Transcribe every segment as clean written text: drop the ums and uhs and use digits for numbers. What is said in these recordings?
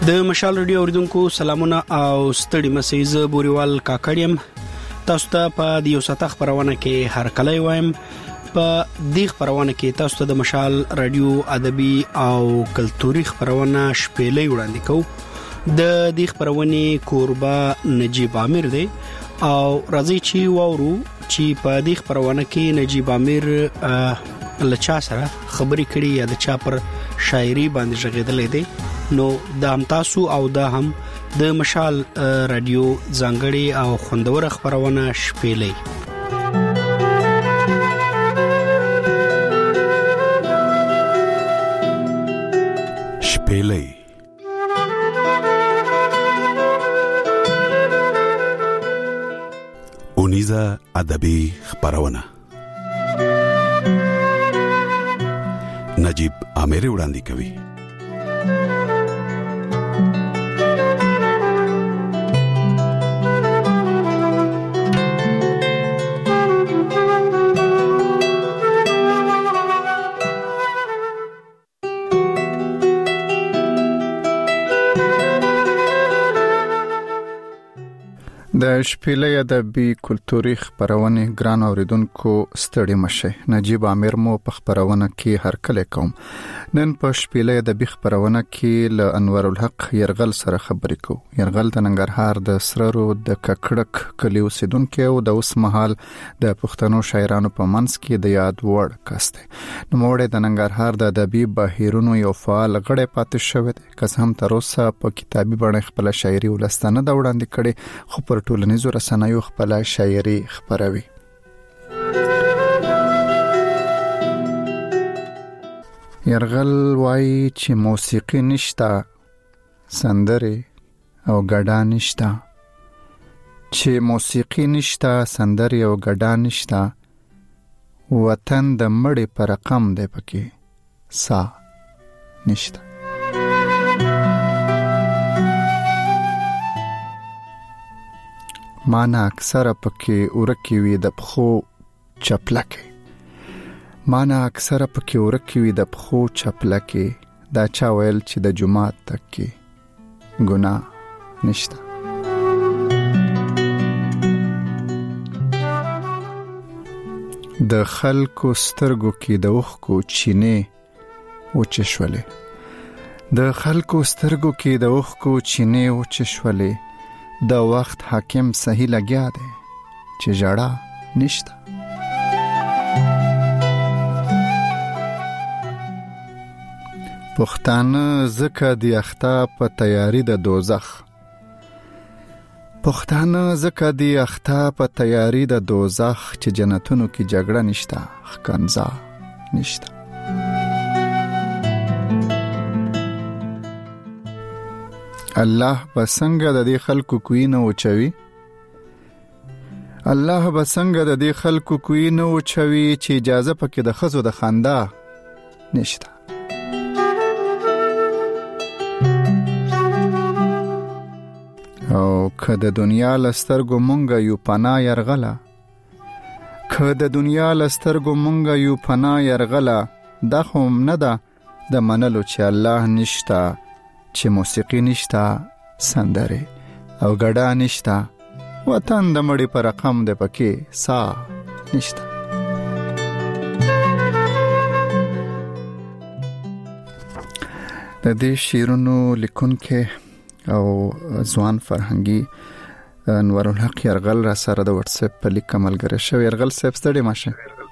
د مشال رادیو اوریدونکو سلامونه او ستړي مسیز بوريوال کاکړیم. تاسو ته په دیو ساته خبرونه کې هر کله وایم. په دې خبرونه کې تاسو ته د مشال رادیو ادبي او کلتوري خبرونه شپېلې وړاندې کوو. د دې خبرونه کوربه نجیب عامر دی او راځي چې وورو چې په دې خبرونه کې نجیب عامر لچا سره خبرې کړي یا د چا پر شاعري باندې ژغېدلې دي. نو د هم تاسو او د هم د مشال رادیو ځانګړي او خوندور خبرونه شپېلې. شپېلې اونیزه ادبي خبرونه نجیب عامر وړاندې کوي. د شپېلې ادبي کلتوري خبرونه ګران اوریدونکو ستړي مشه. نجیب عامر مو په خبرونه کې هر کله کوم. نن په شپېلې ادبي خبرونه کې ل انور الحق يرغل سره خبرې کوو. يرغل د ننګرهار د سررو د ککړک کلیو سیدونکو او د اوس مهال د پښتنو شاعرانو په منځ کې د یاد وړ کسته. نو موږ د ننګرهار د ادبي بهیرونو یو فعال غړی پاتې شوی دی. که هم تر اوسه په کتابي بڼه خپل شاعري ولستانه دا وړاندې کړي، خو پر ټولنیزو رسنیو خپل شاعري خبروي. يرغل وای چې موسیقي نشتا، سندره او ګډا نشتا. چې موسیقي نشتا، سندره او ګډا نشتا، وطن د مړې پر رقم دی پکې سا نشتا. مانا اکثر پکې ورکی وی د پخو چپلکه. مانا اکثر پکې ورکی وی د پخو چپلکه. دا چا ویل چې د جمعات تک کې ګناه نشتا. د خلکو سترګو کې د اوښکو چینه وچشولې. د خلکو سترګو کې د اوښکو چینه وچشولې. د وخت حاکم صحیح لګیا دی چې جړه نشتا. پښتانه زکه دی اخته په تیاری د دوزخ. پښتانه زکه دی اخته په تیاری د دوزخ چې جنتونو کې جګړه نشتا، خکنزا نشتا. الله بسنګ د دې خلکو کوی نه وچوي. الله بسنګ د دې خلکو کوی نه وچوي چې اجازه پکې د خزو د خندا نشتا. او که د دنیا لسترګو مونږه یو پنا يرغلا. که د دنیا لسترګو مونږه یو پنا يرغلا. دا هم نه ده د منلو چې الله نشتا، چې موسیقي نشتا، سندره او ګډا نشتا، وطن د مړي پر رقم ده پکې سا نشتا. د دې شیرونو لیکونکو او ځوان فرهنګي انور الحق يرغل را سره د واتس اپ په لیک عملګری شو. يرغل صاحب ستړي ماشه.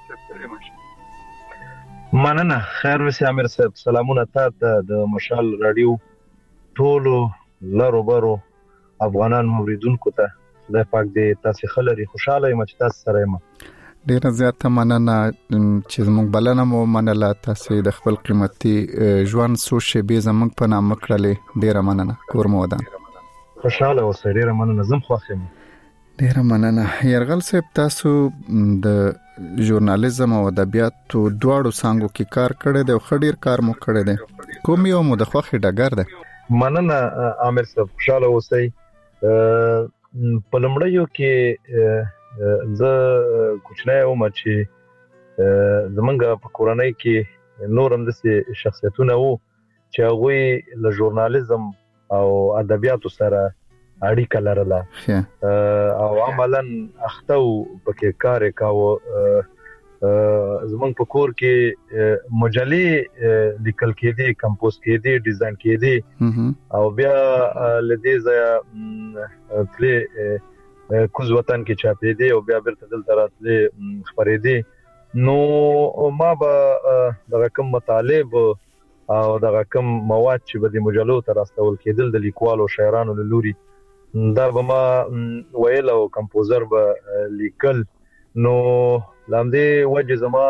مننه. خیر وسی عامر صاحب. سلامونه ته د مشال رادیو ټولو لارو بارو افغانان موریدونکو ته. خدای پاک دې تاسو خلري خوشاله یم چې تاسو سره یم. ډیر زیات مننه چې موږ بلنه مو منله. تاسو د خپل قیمتي ژوند سوشي به زموږ په نام کړلې. ډیر مننه. کور مو ودان. خوشاله اوسئ. ډیر مننه. زم خوښ یم. ډیر مننه. يرغل صاحب تاسو د ژورنالیزم او ادبیاتو دواړو څانګو کې کار کړی دی او خډیر کار مو کړی دی. کوم یو مو د خوښي ډګر دی؟ مننه عامر صاحب. خوشاله اوسئ. په لمړیو کې زه کوچنی وم چې زمونږ په کورنۍ کې نور هم داسې شخصیتونه وو چې هغوی له ژورنالیزم او ادبیاتو سره اړیکه لرله او عملاً اختو پکې کار کاوه. زمونږ په کور کې مجلې لیکل کېدي، کمپوز کېدي، ډیزاین کېدي او بیا لدې ځای تلې کوز وطن کې چاپې دي او بیا بیرته دلته راتلې خبرې دي. نو ما به د رقم مطالب او د رقم مواد چې به د مجلو ته راستول کېدل د لیکوالو شاعرانو له لوري دا به ما ویل او کمپوزر به لیکل. نو لاندې وجه زما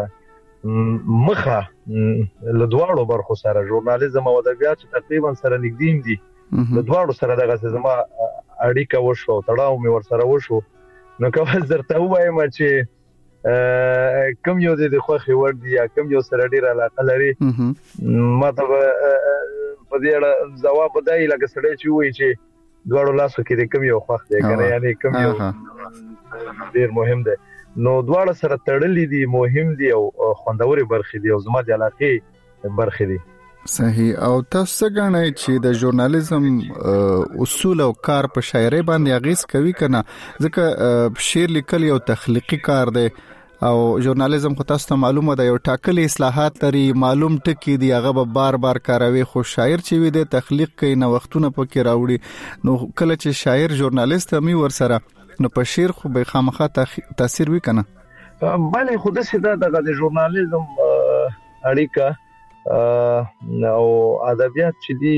مخه له دواړو برخو سره ژورنالیزم او ادبیات تقریبا سره نږدې دي. له دواړو سره دغه زما اړیکه وشو، تړاو مې ور سره وشو. نو کوم درته وایم چې کوم یو د خوخي ور دي یا کوم یو سره ډیر علاقه لري، ما ته په دې اړه جواب دی لکه سړی چې وایي چې دواړو لاسو کې کوم یو خوخ دی کنه، یعنی کوم یو ډیر مهم دی. نو دواړه سره تړلې دي، مهم دي او خوندوري برخې دي او زما د علاقې برخې دي. صحیح. او تاسو غواړئ چې د ژورنالیزم اصول او کار په شاعرۍ باندې اغیز کوي کنه، ځکه شعر لیکل یو تخلیقي کار دی او ژورنالیزم خو تاسو ته معلومه ده یو ټاکلي اصلاحات لري، معلوم ټکی دی، هغه به بار بار کاروي. خو شاعر چې وي د تخلیق کوي، نو وختونه پکې راوړي. نو کله چې شاعر ژورنالیست هم ور سره نو په شعر خو به خامخا تاثیر وی کنه. بله خو د سیده د ژورنالیزم اړیکه او ادبیات چې دي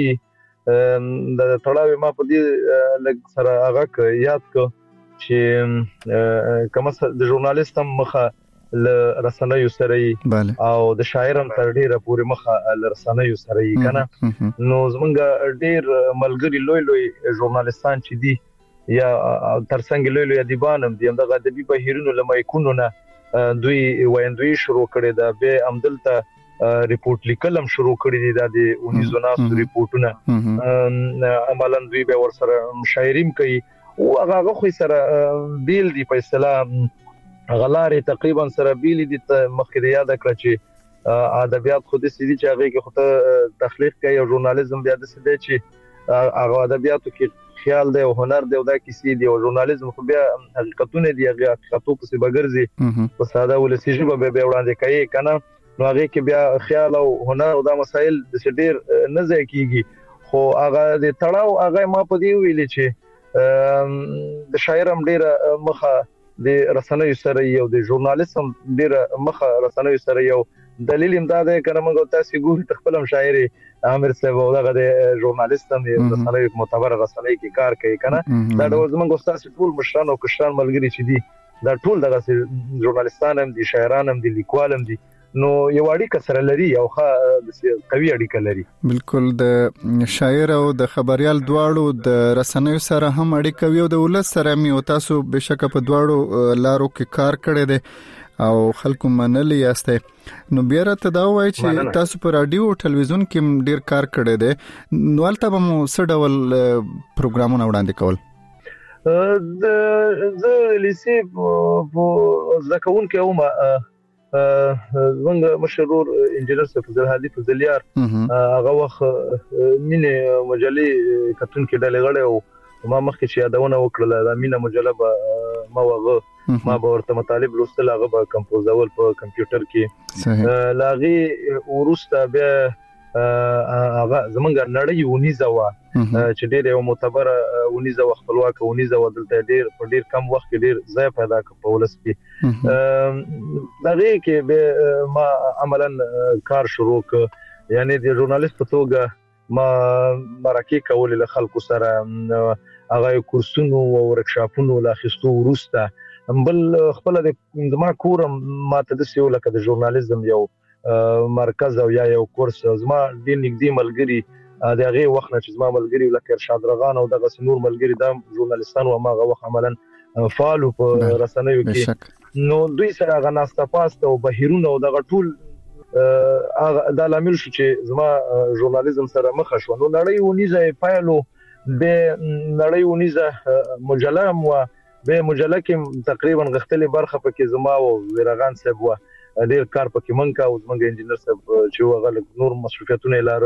د تړاوي ما په دې لږ سره هغه یاد کو چې کوم د ژورنالیست هم مخه ل رسنیو سره او د شاعر هم تر ډیره پورې مخه ل رسنیو سره کنه. نو زمونږ ډیر ملګری لوی ژورنالیستان چې دي یا ترڅنګ لوی ادیبان هم دي، دغه ادبي بهیرونو لمایکونو نه دوی وایندوی شروع کړي دا به عمدلته ریپورت لیکل هم شروع کړی دي د 19 ریپورتونه عملاً دوی به ور سره شاعریم کوي او هغه خو سره بیل دی په اصطلاح غلاري تقریبا سره بیل دي. مخکې یاد کړ چې ادبیات خو د سړي چې هغه کې خو تخلیق کوي او ژورنالیزم بیا د سړي چې هغه ادبیاتو کې خیال دی او هنر دی او دا کیسې دی او ژورنالیزم خو بیا حقیقتونه دی، هغه حقیقتو په څیر بغرزي په ساده ولسی ژبه به وړاندې کوي کنه. نو هغه کې بیا خیال او هنر او دا مسائل د ډیر نه ځای کیږي. خو هغه د تړاو هغه ما په دی ویل چې د شاعر هم ډیر مخه د رسنیو سره یو د ژورنالیست هم ډیر مخه رسنیو سره یو دلیل امداد کنه. موږ تاسو ګورئ تخپلم شاعري عامر صاحب او دغه د ژورنالیست هم د رسنیو معتبر رسنۍ کې کار کوي کنه. دا د زمونږ استاد ټول مشران او کشران ملګری چې دي دا ټول دغه ژورنالیستان هم دي، شاعران هم دي، لیکوال هم دي. نو یو اړیکه سره لري او قوي اړیکه لري. بالکل د شاعر او د خبريال دواړو د رسنیو سره هم اړیکه وي او د ولس سره مې او تاسو بشکه په دواړو لارو کې کار کړی دی او خلکو منلي یاسته. نو بیا راته دا وایي چې تاسو په رادیو او ټلویزیون کې ډیر کار کړی دی، نو البته به مو څه ډول پروګرامونه وړاندې کول؟ د لیسې په ځکهون کې اومه زمونږ مشهور انجنیر فضل هادي فضلیار هغه وخت مینه مجلې کتون کې ډلې غړې او ما مخکې چې یادونه وکړه د مینه مجله ما وغه ما به ورته مطالب لوستل، هغه به کمپوزول په کمپیوټر کې لاغي ورسته به هغه زمونږ نړۍ ونیزه وا چې ډېر یو معتبر ونیزه خپلواک ونیزه ودلته ډېر کم وخت کې ډېر ځای پیدا کړ په ولس کې. دغه کې به ما عملاً کار شروع ک، یعنی د ژورنالیست په توګه ما مرکه کول له خلکو سره هغه کورسونو او ورکشاپونو لا خستو ورسته بل خپل د ما کورم ما تدسیو لکه د ژورنالیزم یو مرکز او یا یو کورس زما د نږدې ملګری دغه وخت چې زما ملګری لکه ارشاد رغان او دغه نور ملګری د ژورنالیستانو ما غو عملاً فعالو په رسنیو کې. نو دوی سره غناسته پاست او بهیرونه او دغه ټول د لامل شو چې زما ژورنالیزم سره مخ شو. نو نړۍ ونیزه پایلو به نړۍ ونیزه مجله مو به مجله کې تقریبا غختلې برخه پکې زما او ویرغان صاحب و ډیر کار پکې منکا او زمونږ انجنیر صاحب چې هغه نور مصرفیتونه لاره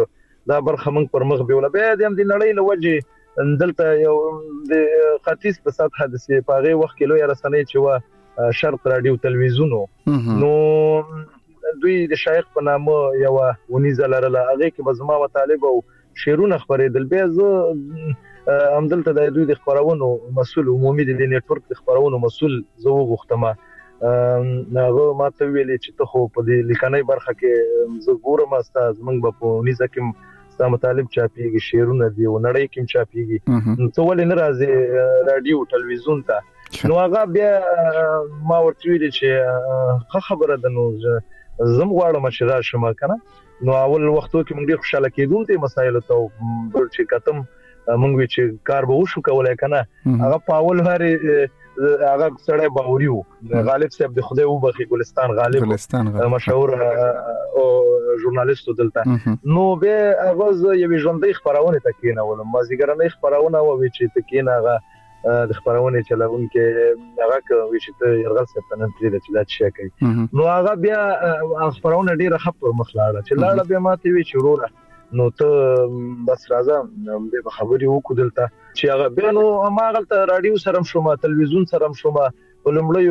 دا برخه موږ پر مخ بیول به د نړۍ له وجه دلته یو د ختیځ په سطح د سی پاغه وخت کې لوی رسنۍ چې وا شرق رادیو تلویزیونو نو دوی د شایخ په نامه یو ونیزه لرله هغه کې بزما مطالب او شیرونه خبرېدل به زه همدلته د دوی د خبرونو مسول عمومي د نتورک د خبرونو مسول زه وغوښتم هغه ماته ویلې چې ته خو په دې لیکنۍ برخه کې زه ګورم استاد موږ په ونیزه کې ستا مطالب چاپیږي شیرونه دی او نړۍ کې چاپیږي ته ولې نه راځي رادیو تلویزیون ته نو هغه بیا ما ورته ویل چې خبره ده نو زم غواړم چې راشم کنه نو اول وختو کې موږ ډیر خوشاله کېدون ته مسایل ته چې کتم موږ چې کار به وشو کولای کنه هغه په اول هاري هغه سړی باوريو غالب صاحب د خدای وبخي ګلستان غالب مشهور او ژورنالیست دلته نو به هغه یو ژوندۍ خبرونه تکینه ولم مازیګرنۍ خبرونه و چې تکینه هغه د خبرونه چلون کې هغه کوي چې ته يرغل صاحب ته نن پرې چې دا شي کوي نو هغه بیا خبرونه ډیره خپل مخلاړه چې لاړه بیا ماته وی شروع نو ته بس راځه به خبري وکړو دلته چې هغه بیا نو ما غلطه رادیو سره شوم تلویزیون سره شوم ولمړیو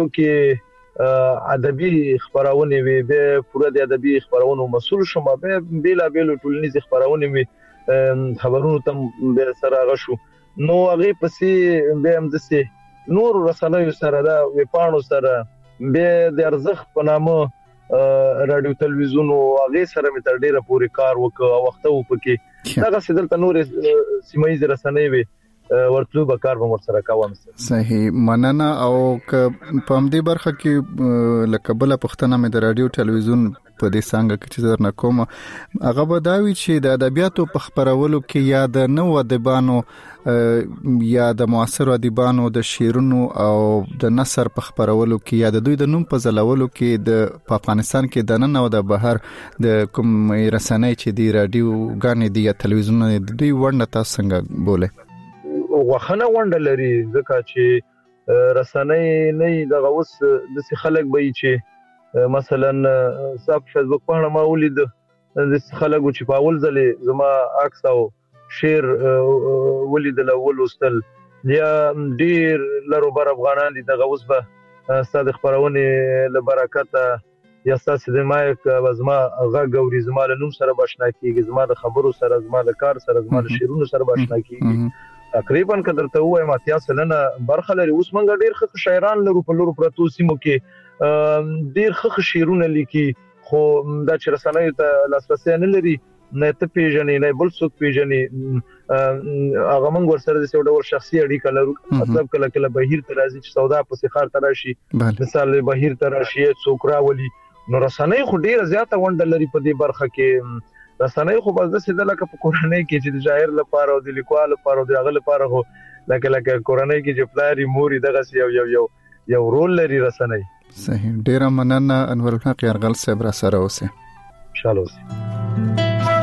کې ادبي خبرونه وي به پوره د ادبي خبرونو مسول شوم به بیلا بیل ټولنیز خبرونه وي خبرونو تم به سره غشو نو هغه پسې به هم دسي نور رسنیو سره دا وپانو سره به د ارزخ په نامه رادیو تلویزیون او هغه سره مې تر ډیره پورې کار وکړ وخت وو پکې دا سیدلته نور سیمایي رسنۍ وي ورته به کار به سره کوم صحیح مننه او په همدې برخه کې لکبل پښتنه مې د رادیو تلویزیون په دې څنګه کې چې درنه کوم هغه به دا وی چې د ادبیاتو په خبرولو کې یا د نو ادبانو یا د معاصر ادبانو د شیرونو او د نثر په خبرولو کې یا د دوی د نوم په ځلولو کې د افغانستان کې د نن او د بهر د کوم رسنۍ چې دی رادیو غانې دی یا تلویزیون د دوی ورنه تاسو څنګه بوله وخنه وند لري ځکه چې رسنۍ نه دغه اوس د خلک به چې مثلا صاحب فیسبوک باندې ما ولید د خلکو چې په اول ځلې زما عکس او شیر ولید الاول واستل یا ډیر لرو بر افغانان دي دغه اوس به ستاسو خبرونه لبرکت یا تاسو د مایک زما غږ او زما له نوم سره بشنا کیږي زما د خبرو سره زما د کار سره زما د شیرونو سره بشنا کیږي تقریبا کدر ته وایم اتیا سلنه برخه لري اوس مونږ ډیر ښه شاعران لرو په لورو پروتو سیمو کې ډیر ښه شیرونه لیکي خو دا چې رسنۍ ته لاسرسي نه لري نه ته پیژنې نه بل څوک پیژنې هغه مونږ ورسره د څو شخصي اړیکه لرو مطلب کله کله بهیر ته راځي چې سودا په سخار ته راشي مثال بهیر ته راشي څوک راولي نو رسنۍ خو ډیر زیاته ونډه لري په دې برخه کې رسنۍ خو بس د سیدلکه په کورنۍ کې چې د شاعر لپاره او د لیکوال لپاره او د هغه لپاره خو لکه کورنۍ کې چې پلاری موري دغه یو رول لري رسنۍ صحیح ډیر مننه انور الحق يرغل صاحب را سره اوسه انشاءالله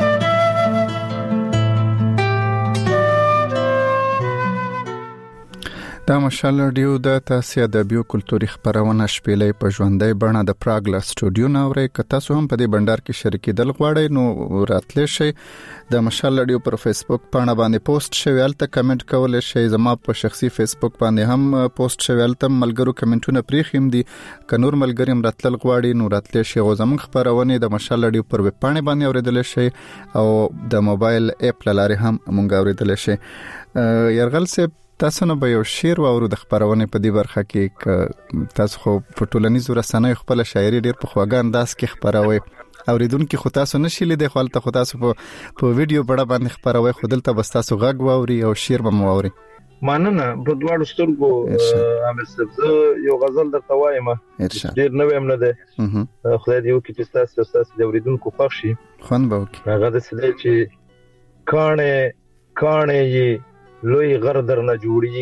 دا مشال رادیو د تاسو ادبي او کلتوري خبرونه شپېلې په ژوندۍ بڼه د پراګ لا سټوډیو نورې کته سو هم په دې بندر کې شریکېدل غواړئ نو راتلې شي د مشال رادیو پر فیسبوک باندې باندې پوسټ شوی الته کمنټ کول شي زما په شخصي فیسبوک باندې هم پوسټ شوی الته ملګرو کمنټونه پریخیم دي ک نور ملګریم راتل غواړي نو راتلې شي غو زمون خبرونه د مشال رادیو پر ویب باندې باندې اوریدل شي او د موبایل اپ لاره هم مونږ اوریدل شي يرغل صاحب تاسو نه به یو شعر واورو د خبرونه په دې برخه کې تاسو خو په ټولنیزو رسنیو خپل شاعري ډیر په خواږه انداز کې خبروي اوریدونکو خو تاسو نشئ لیدای خو تاسو په ویډیو بڑا باندې خبروي خو دلته بس تاسو غږ واوري او شعر به مو واوري ماننه په دواړو سترګو عامل صاحب یو غزل درته وایم ډیر نو هم نه ده خدای دې وکړي چې تاسو د اوریدونکو خوښ شي خوان به وکړي هغه د سده چې کانه یې لوی غر در نه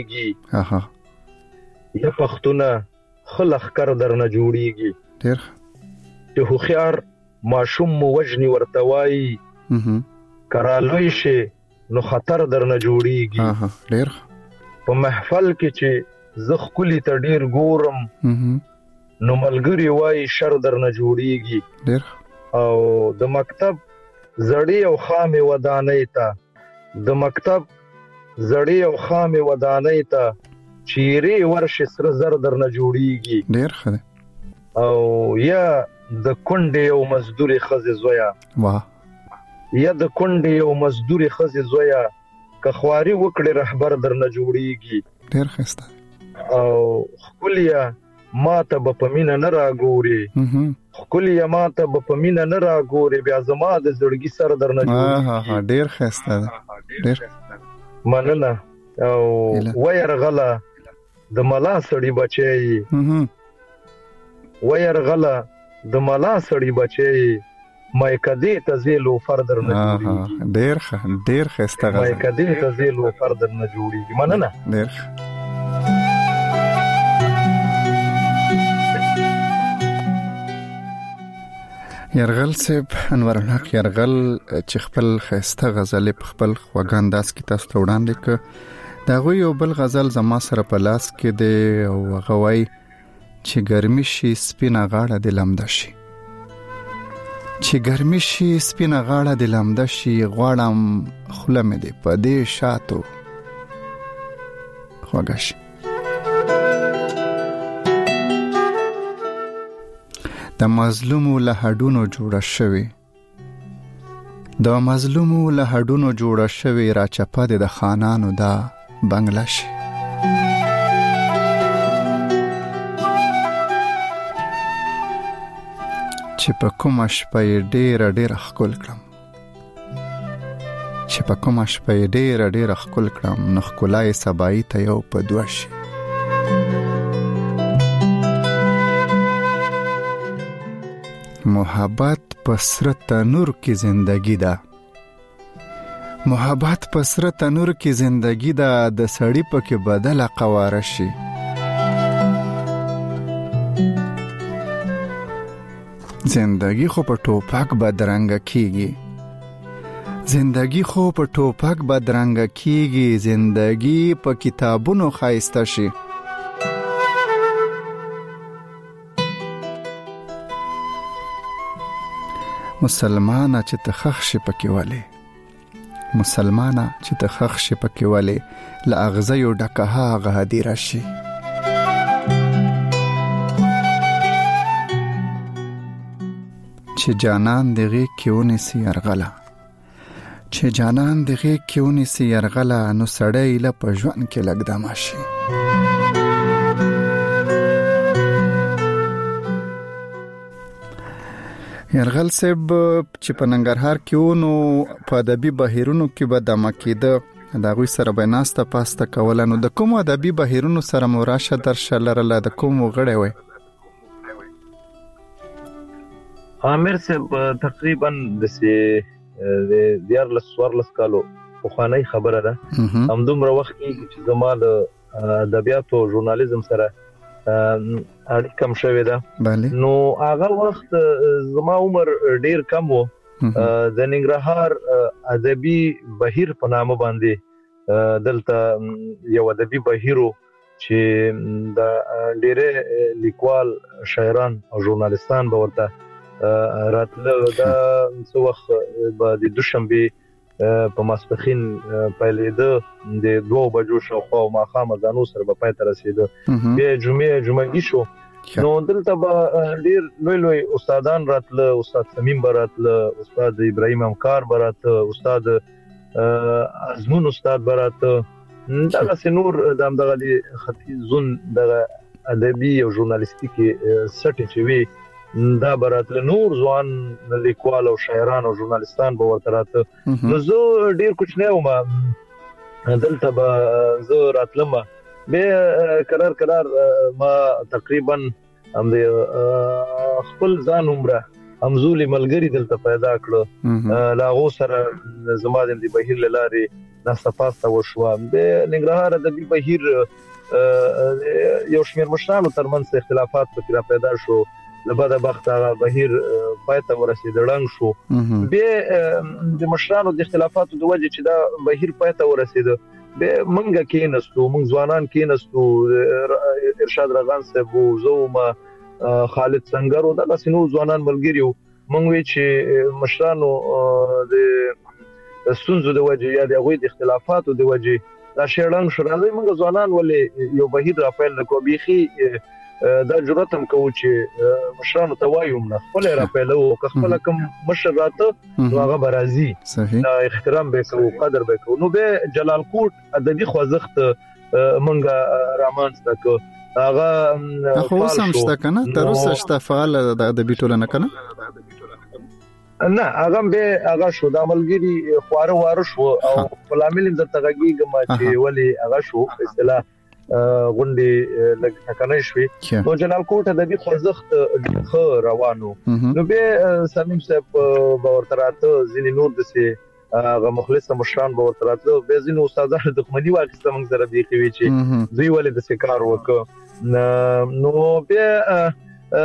جوړیږي یا پختونه خلخ کر در نه جوړیږي ډیر چې خو خيار ماشوم مو وجني ورتوي کرا لوی شي نو خطر در نه جوړیږي ډیر په محفل کې چې زخ کلی ته ډیر ګورم نو ملګری وای شر در نه جوړیږي ډیر او د مکتب زړی او خامې ودانۍ ته د مکتب زړی او خامې ودانۍ ته چیرې ورشي سره زر درنه جوړیږي ډیر ښه او یا د کونډې او مزدوري خزې زویا واه یا د کونډې او مزدوري خزې زویا که خواري وکړي رهبر درنه جوړیږي ډیر ښه او خپلیا ماته به پمینه نه راګوري خپلیا ماته به پمینه نه راګوري بیا زما د زړګي سر درنه جوړیږي ډیر ښه ډیر مننه او ويرغله د ملا سړی بچي ويرغله د ملا سړی بچي مې کدی ته زیلو فردر نه جوړیږي ډیر ښه مې کدی ته زیلو فردر نه جوړیږي مننه ډیر یرغل صاحب انور الحق یرغل چې خپل خسته غزل په خپل خوګانداس کې تاسو ته وړاندې ک دا غوي یو بل غزل زما سره په لاس کې دی او غوي چې ګرمي شي سپینه غاړه د لمده شي چې ګرمي شي سپینه غاړه د لمده شي غواړم خله مې دی په دې شاتو خوګش د مظلوم له هډونو جوړه شوی د مظلوم له هډونو جوړه شوی را چپه د خانانو دا بنگلا شي چې په کومه شپه ډېر خکول کړم چې په کومه شپه ډېر خکول کړم نو ښکلای سبایی ته یو په دوه شي محبت پسر تنور کی زندگی دا محبت پسر تنور کی زندگی دا د سړی په کې بدل قواره شي زندگی خو په ټوپک بدرنګ کیږي زندگی خو په ټوپک بدرنګ کیږي زندگی په کتابونو خایسته شي مسلمانه چې تخخ شي پکې والي مسلمانه چې تخخ شي پکې والي لا اغزيو ډکه هغه هدي راشي چې جانان دغه کېونی سي يرغلا چې جانان دغه کېونی سي يرغلا نو سړی له پژوان کې لګدا ماشي یرغل صاحب چې په ننګرهار کې ونو په ادبي بهیرونو کې به د مکیده دا غوي سره به ناسته پاسته کول نو د کوم ادبي بهیرونو سره مراشه درشه لرله د کوم غړې وي عامر صاحب تقریبا د دیارلس کالو په خاني خبره ده همدومره وخت کې چې زما د ادبیاتو ژورنالیزم سره اړیکه کم شوې ده نو هغه وخت زما عمر ډیر کم وو د ننګرهار ادبي بهیر په نامه باندې دلته یو ادبي بهیرو چې د ډېر لیکوال شاعران او ژورنالیستان به ورته راتله دا څو وخت به د دوشنبه په ماسپخین پیلېده د 2 بجو شاوخوا ماښام ځانو سره به پای ته رسیده بیا جمعه شو نو دلته به ډېر لوی استادان راتله استاد سمیم براتله استاد ابراهیم امکار براته استاد ازمون استاد براته دغه سنور دغه خطي زون دغه ادبي او ژورنالیستیکي سټي چې وی دا براتله نور ځوان لیکوال او شاعران او ژورنالیستان به ورته راته نو زه ډیر کوچنی وم دلته به زه راتلم به قرار ما تقریبا هم د خپل ځان عمره همزولي ملګری دلته پیدا کړ لاغو سره زما د بهیر لاري ناستفاسته وشو به ننګرهار د بهیر یو شمیر مشرانو ترمنځ اختلافات پکې پیدا شو لبدا بخت بهیر پایته ورسید رنګ شو به د مشرانو د اختلافاتو د وجه چې دا بهیر پایته ورسید به منګه کېنستو موږ ځوانان کېنستو ارشاد رغان صاحب زوما خالد سنگر او دا سينو ځوانان ملګریو مونږ وی چې مشرانو د ستونزو د وجې یا د هغوی د اختلافاتو د وجې دا شیرنګ شو راځي موږ ځوانان ولې یو بهیر را پیل نکو بيخي دا جرأت هم کوو چې مشرانو ته وایو نه خپل را پیلو که خپل کوم مشر راته هغه برازي صحیح احترام به کوو قدر به کوو نو به جلال کوټ ادبي خوځښت مونږه رامانځته کو هغه خو سمشته کنه تر اوسه شته فعال د ادبي ټولنه کنه نه هغه به هغه شو د عملګری خواره واره شو او فلامل د تغږیګه ما چې ولی هغه شو اصطلاح غونډي لګ ټکنه شوي نو جلال کوټ د دې خوځښت خو روانو نو به سمیم صاحب باورتراته ځینې نور دسه هغه مخلص مشران باورتراته به ځینې استادانو دښمنی واخیسته موږ سره دی کوي چې دوی ولې د سکار وکړ نو به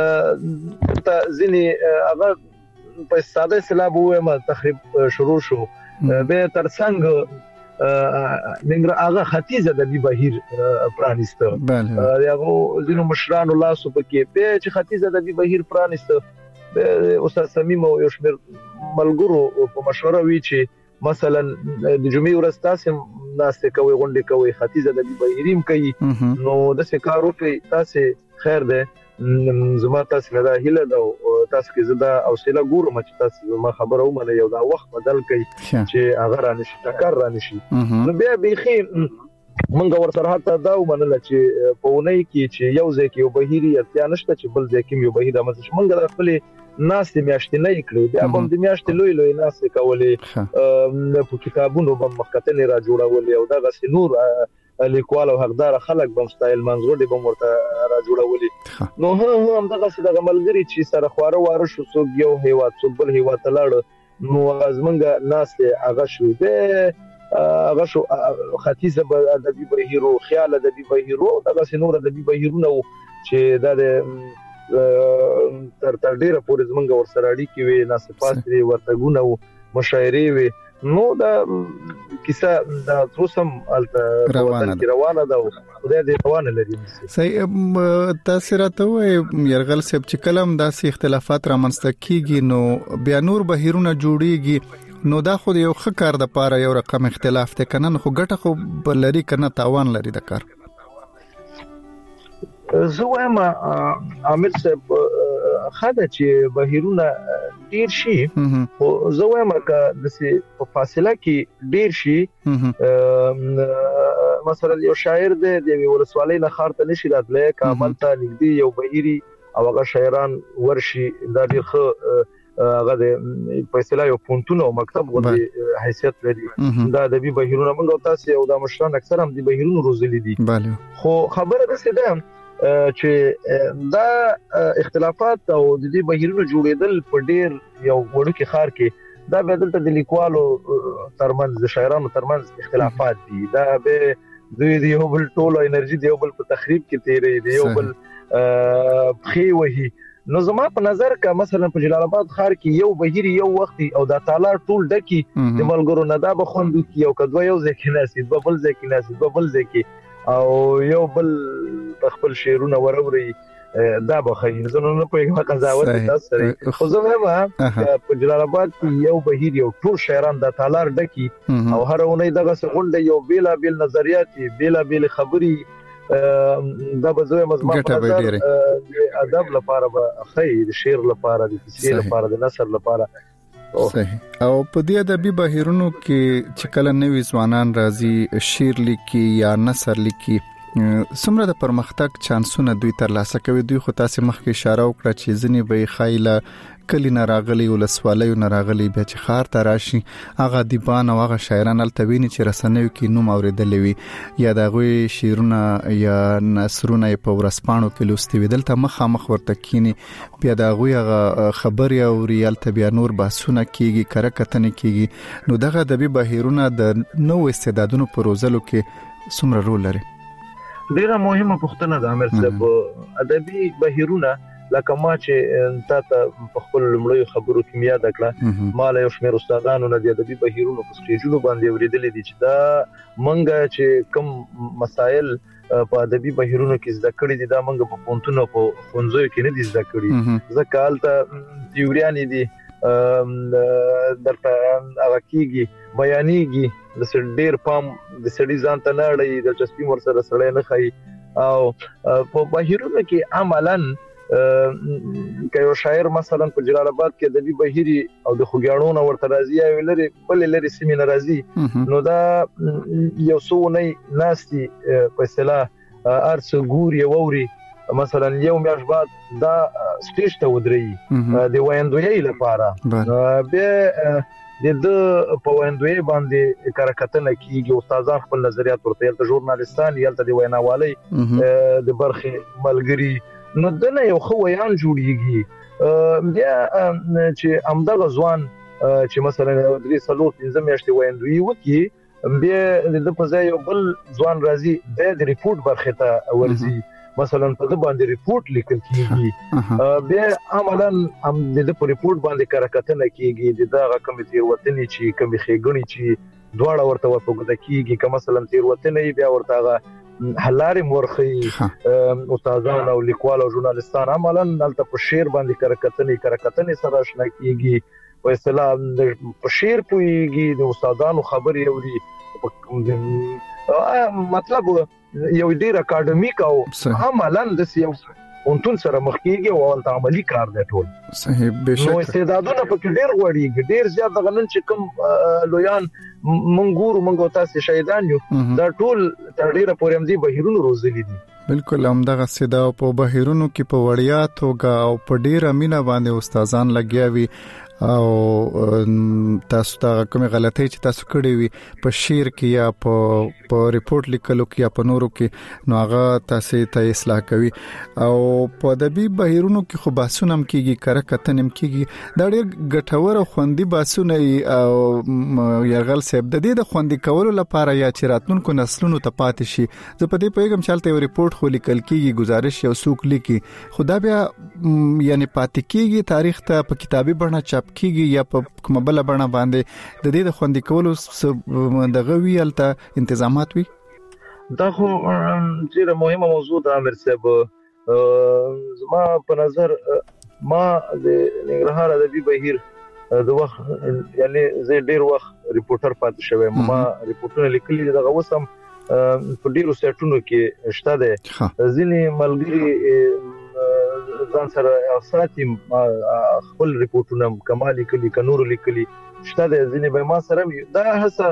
ځینې هغه په ساده سلاب ومه تخریب شروع شو به ترڅنګ منګر هغه ختیځه د بهیر پرانیسته هغه ځینو مشرانو لاسو پکې به چې ختیځه د بهیر پرانیسته به استاد سمیم او یشمیر ملګرو په مشوره وی چې مثلا د جمعې ورځ تاسو ناسته کوي غونډه کوي ختیځه د بهیریم کوي نو د سکارو کې تاسو خیر ده زما تاسو نه دا هیله ده تاسو کې زدا او سیلا ګورم چې تاسو ما خبره ومنه یو دا وخت بدل کړي چې هغه را نشي ټکر را نشي نو بیا بيخي منګ ورسره هاته دا ومنل چې په ونی کې چې یو ځکه یو بهيري اتیا نشته چې بل ځکه یو بهيره مزه منګ خپل ناس میاشتې نه کړو بیا هم د میاشتې لوی ناس کولې په کتابونو باندې مخکتنې را جوړولې او دا غسي نور لیکوال او حقدار خلک بم سټایل منځوړي بم ورته را جوړولې نو هم دغه څه د ملګری چې سره خواره واره شو څوک یو هیوا څوک بل هیوا تلاړ نو ازمنګ ناس هغه شو به هغه شو ختیځه ادبي بهیرو خیال ادبي بهیرو دغه څه نور ادبي بهیرونه چې د تر ډیره پورې زمونږ ورسره اړیکې وي ناسپاسري ورتګونه او مشاعرې وي نو دا کیسه دا توسم روانه ده خدای دې روانه لري صحیح تاسو راته وای يرغل صاحب چې کلم داسې اختلافات رامنځته کیږي نو بیا نور بهیرونه جوړیږي نو دا خو یو ښه کار د پاره یو رقم اختلاف ته کنه خو ګټه خو بلري کنه تاوان لري د کار زه وایم عامر صاحب خاطر چې بهیرونه ډیر شي او زه وایم چې د فاصله کې ډیر شي مثلا یو شاعر د ولسوالۍ نه خارته نشي راتلای کامل ته نږدې یو بهیري او هغه شاعران ورشي دا ډیر ښه هغه د فیصله یو پونتون او مکتب غوډي حیثیت لري دا ادبي بهیرونه موږ تاسو او د مشران اکثر هم د بهیرونو روزلي دي خو خبره ده چې چې دا اختلافات او د دې بهیرونو جوړېدل په ډیر یو وړوکی خار کې دا به دلته د لیکوالو ترمنځ د شاعرانو ترمنځ اختلافات دي دا به دوی د یو بل ټولو انرژي د یو بل په تخریب کې تیرې دی یو بل خي وهي نو زما په نظر کا مثلا په جلال آباد خار کې یو بهیری یو وخت او دا تعالی ټول ډکی د ملګرو نه دا بخوندو کې یو کدو یو ځکه ناسید بل ځکه ناسید بل ځکه او یو بل خپل شعرونه وروري دا بخین زنه نه په قضاوت تاسو سره خو زه وایم په جلال آباد کې یو بهیر یو ټول شاعران د تالار ډکی او هر اونۍ دغه څنګه یو بیل نظریات بیل خبري دا بزوی مزما په ادب لپاره به خیر شعر لپاره د کیسې لپاره د نثر لپاره صحیح او په دې ادبي بهیرونو کې چې کله نوې ځوانان راځي شعر لیکي یا نثر لیکي څومره د پرمختګ چانسونه دوی ترلاسه کوي دوی خو تاسو مخکې اشاره وکړه چې ځنی به خایله کلی نه راغلي ولسوالۍ نه راغلي بیا چې خار ته راشي هغه دیبان او هغه شاعران التویني چې رسنیو کې نوم اوریدلې وي یا دغه شعرونه یا نثرونه په ورسپانو کې لوستي وي دلته مخامخ ورته کینی بیا دغه خبري او ریال ته بیا نور بحثونه کیږي کرکتنه کیږي نو دغه ادبي بهیرونه د نو استعدادونو په روزلو کې څومره رول لري ډیره مهمه پوښتنه ده امیر صاحب ادبي بهیرونه لکه ما چې تاسو په خپل لمړی خبرو کې یاد کړه مال یو شمېر استادانو نه د ادبي بهیرونو په سټیجونو باندې ورېدلې دي چې دا منګه چې کوم مسائل په ادبي بهیرونو کې زده کړې دي دا موږ په پونتونو په خونځو کې نه دي زده کړې ځکه حالته تیوریان دي درته هغه کېږي بیانېږي د ډېر پام د سړي ځان ته نه اړوي د چسپي ورسره سړی نه ښایي او په بهیرونو کې عملاً که یو شاعر مثلا په جلال آباد کې ادبي بهیري او د خوګیاڼو ورته راځي او لري بل لري سیمه راځي نو دا یو څو نه ناستي په اصطلاح ارڅ ګوري ووري مثلا یو میاش بعد دا سټیج ته ودرېږي د وایندوی لپاره به د په وایندوی باندې کارکتنه کیږي استادان خپل نظریات ورته یلته ژورنالیستان یلته دی ویناوالي د برخه ملګری نو دنه یو خو ویان جوړیږي بیا چې امدغه ځوان چې مثلا درې سلوط پنځه میاشتې وایندوی وکي بیا د په ځای یو بل ځوان راځي د ریپورت برخه ته ورزي مثلا په د باندې ریپورت لیکل کیږي بیا عملاً هم د ریپورت باندې کارکتنه کیږي دغه کمیټې وطني چې کمی خېګنی چې دواړه ورته ورپوګد کیږي که مثلا تیر وطني بیا ورته حلاري مرخي استادان او لیکوال او ژورنالیستان عملاً دلته په شعر باندې کارکتنې سره آشنا کیږي په اصطلاح په شعر پويږي د استادانو خبرې اوري مطلب یو ډیر اکیډمیک او عملاً د یو اونتون سره مخ کیږي او ولته عملی کار دی ټول صحیح بشک نو استعدادونه په ډیر غوړیږي ډیر زیات د غنن چې کوم لویان منګور تاسو شهیدان یو دا ټول تر ډیره پورې هم دي بهیرونو روزلي دي بالکل همدغه سیدا په بهیرونو کې په وړیا توګه او په ډیره مینا باندې استادان لګیاوي او تاسو ته کومه غلطي چې تاسو کړې وي په شعر کې یا په ریپورت لیکلو کې یا په نورو کې نو هغه تاسو ته اصلاح کوي او په ادبي بهیرونو کې خو باسون هم کیږي کارکتن هم کیږي دا ډېر ګټور او خوندي باسونه او یرغل صاحب د دې د خوندي کولو لپاره یا چې راتلونکو نسلونو ته پاتې شي زه په دې پیغام چالتې یو ریپورت خو لیکل کیږي گزارش یو څوک لیکي خدا بیا یعنی پاتې کیږي تاریخ ته په کتابي بڼه چاپ کیږي یا په کومه بل بڼه باندې د دې د خوندي کولو د غویلته انتظامات وي دا خو ډیره مهمه موضوع ده امیر صاحب زما په نظر ما د ننګرهار ادبي بهیر د وخت یعنی زه ډیر وخت ریپورټر پاتې شوم ما ریپورټونه لیکلي دغه وسم په ډیرو سټونو کې شته ده ځینې ملګری ځان سره ساتم خپل ریپورټونه کمالي کلی کنور لیکلي شته د ځینې به ما سره دا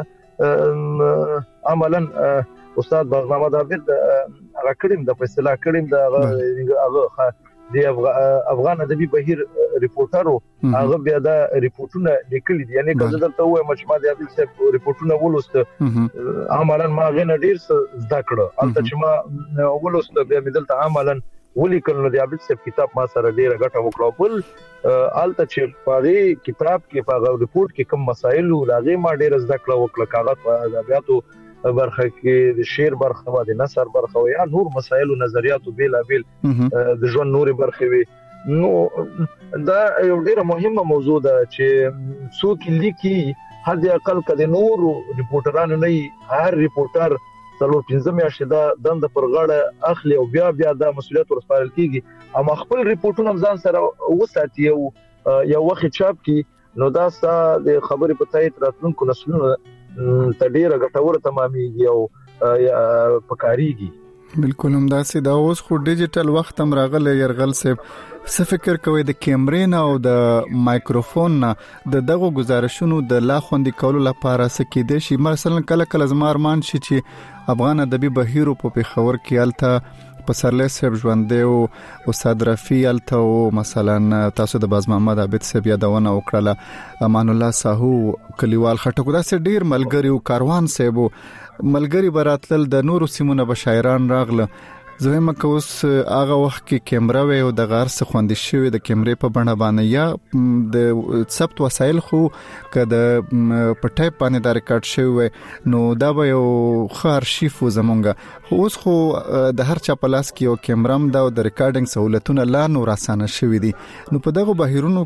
هڅه عملاً استاد برنامه د عبد هغه کړم د فیصله کړم د هغه د افغان ادبي بهیر ریپورټرو هغه بیا دا ریپورټونه لیکلي دي یعنی که دلته وایم چې ما د عبد ریپورټونه ولوست عملاً ما غنه ډیر زده کړ البته چې ما ولوست بیا مدلته عملاً ولیکل نو د عبد صاحب کتاب ما سره ډیره ګټه وکړه بل الته چې په کتاب کې په ریپورت کې کوم مسایل لاغي ما ډیره زده کړه وکړه کاغذ په ادبیاتو برخه کې د شعر برخه و د نثر برخه و یا نور مسایل او نظریات بیل د ژوند نور برخه وي نو دا یو ډیره مهمه موضوع ده چې څوک لیکي حد اقل کده نور ریپورټرانو نه هر ریپورټر څلور پنځه میاشتې دا دند پر غاړه اخلي او بیا دا مسولیت ورسپارل کیږي اما خپل ریپورټونه ځان سره وساتي یو وخت چاپ کی نو دا ستاسو د خبرې په تایید راتلونکو نسلونو ته ډیره ګټوره تمامېږي او پکاريږي بالکل هم دا سي دا اوس خو ډیجیټل وخت هم راغلی يرغل صاحب څه فکر کوي د کیمرې نه او د مایکروفون نه دغه گزارشونو د لا خوندي کولو لپاره سکیده شي مثلا کله زمارمان شي چې افغان ادبي بهیر په پیښور کې الته پسرلی صاحب ژوندې او استاد رفیع الته او مثلا تاسو د باز محمد عابد صاحب یادونه وکړه امان الله ساهو کلیوال خټکو دا سه ډیر ملګری او کاروان صاحب ملګری براتل د نورو سیمونه بشایران راغله زما کوس هغه وخت کې کیمرا و او د غار څخه خوندې شوی د کیمرې په بڼه باندې یا د ثبت وسایل خو کده په ټایپ باندې دا ریکارډ شوی نو دا به یو خار شیف زمونږه اوس خو د هر چا په لاس کې یو کیمرام دا د ریکارډینګ سہولتونه لا نور اسانه شوی دي نو په دغه بهیرونو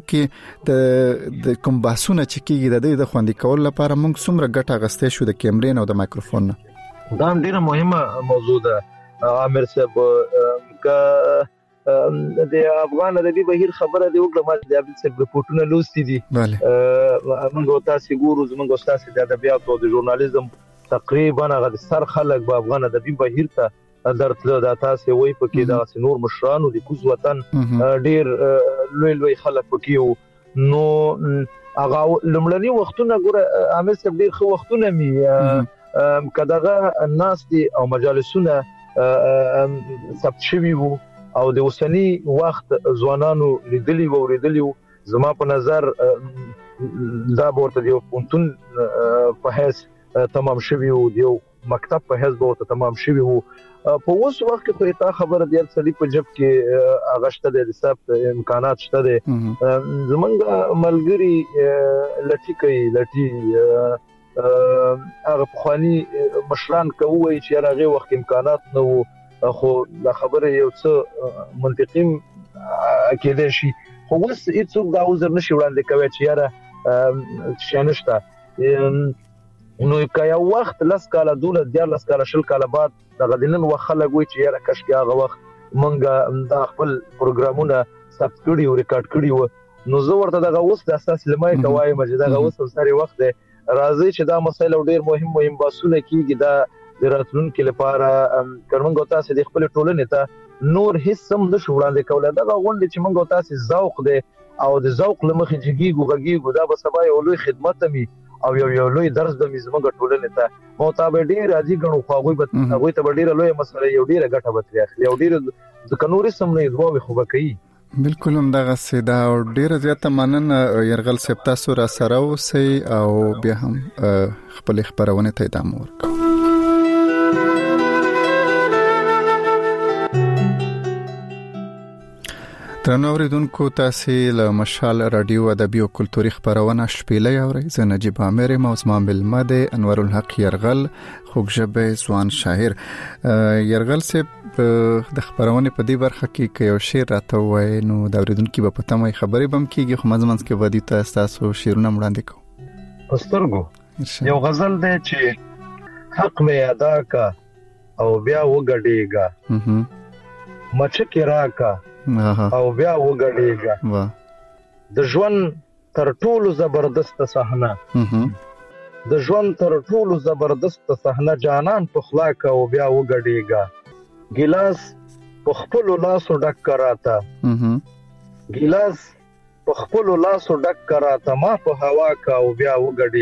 کې د کوم باسونه چې کېږي د خوندې کول لپاره موږ څومره ګټه غستې شو د کیمرې او د مایکروفون دا ډیره مهمه موضوع ده عامر صاحب د افغان ادبي بهیر خبره دی وکړه ما د عبد صاحب رپورټونه لوستي دي موږ تاسو ګورو موږ تاسو د ادبیات او د ژورنالیزم تقریبا هغه سر خلک په افغان ادبي بهیر ته درتله د تاسو وای پکې د نور مشرانو د کوز وطن ډیر لوی خلک پکې نو هغه لمړنی وختونه ګوره عامر صاحب ډیر خو وختونه می کداغه الناس دي او مجالسونه ثبت شوی وو او د اوسنی وخت ځوانانو لیدلی و اوریدلی زما په نظر دا ورته دی پونتون په هیڅ تمام شوی او دی مکتب په هیڅ ورته تمام شوی وو په اوس وخت کې خو تا خبره دی سړي په جب کې اغشته د ثبت امکانات شته دي زمونږ ملګری لټي هغه خواني مشران کوي چې هغه وخت امکانات نه وو خو دا خبره یو څه منطقي کېده شي خو اوس هیڅوک دا عذر نشي وړاندې کوي چې یاره شانشته نو کیا وخت لاس کاله دوله د لاس کاله شل کاله بعد د غدنن وخلک وي چې یاره کښ کې هغه وخت مونږ د خپل پروګرامونه ثبت کړي او ریکارډ کړي و نو زه ورته دغه اوس د اساس لمای کوي مجدا دغه اوس ساري وخت دی راځي چې دا مسله ډیر مهم باسونه کیږي دا د راتلونکو لپاره کرمنګ تاسو د خپل ټولنې ته نور هیڅ سم نشو وړاندې کوله دا غونډه چې موږ تاسو ذوق دی او د ذوق لمخې جګیږو دا به سبا یو لوی خدمت می او یو لوی درس د زموږ ټولنې ته مو تابع ډیر راځي غنو خو ته ډیر لوی مسله یو ډیره ګټه به ترې یو ډیر د کنوري سم نه دوه خو به کوي بالکل هم دغه سیدا او ډیره زیاته مننه يرغل صاحب تاسو را سره اوسئ او بیا هم خپل خبرونه ته ادامه ورکړئ ترنو اوریدونکو تاسو له مشال رادیو ادبي او کلتوري خبرونه شپېلې اورئ زه نجيب عامر موزمان بالمد انور الحق يرغل خوږژبه ځوان شاعر يرغل صاحب د خبرونه په دې برخه کې یو شعر راته وای نو د اوریدونکو په پته مې خبرې بم کیږي خو مزمنس کې ودی تاسو شعرونه وړاندې کوم پسترګو یو غزل دی چې حق مې ادا کا او بیا وګډېګا مچکه راکا او بیا وګډېګا د ژوند تر ټولو زبردست صحنه د ژوند تر ټولو زبردست صحنه جانان په خلاک او بیا وګډېګا ګلاس په خپل لاسو ډک کراته ګلاس په خپل لاسو ډک کراته ما په هوا کا او بیا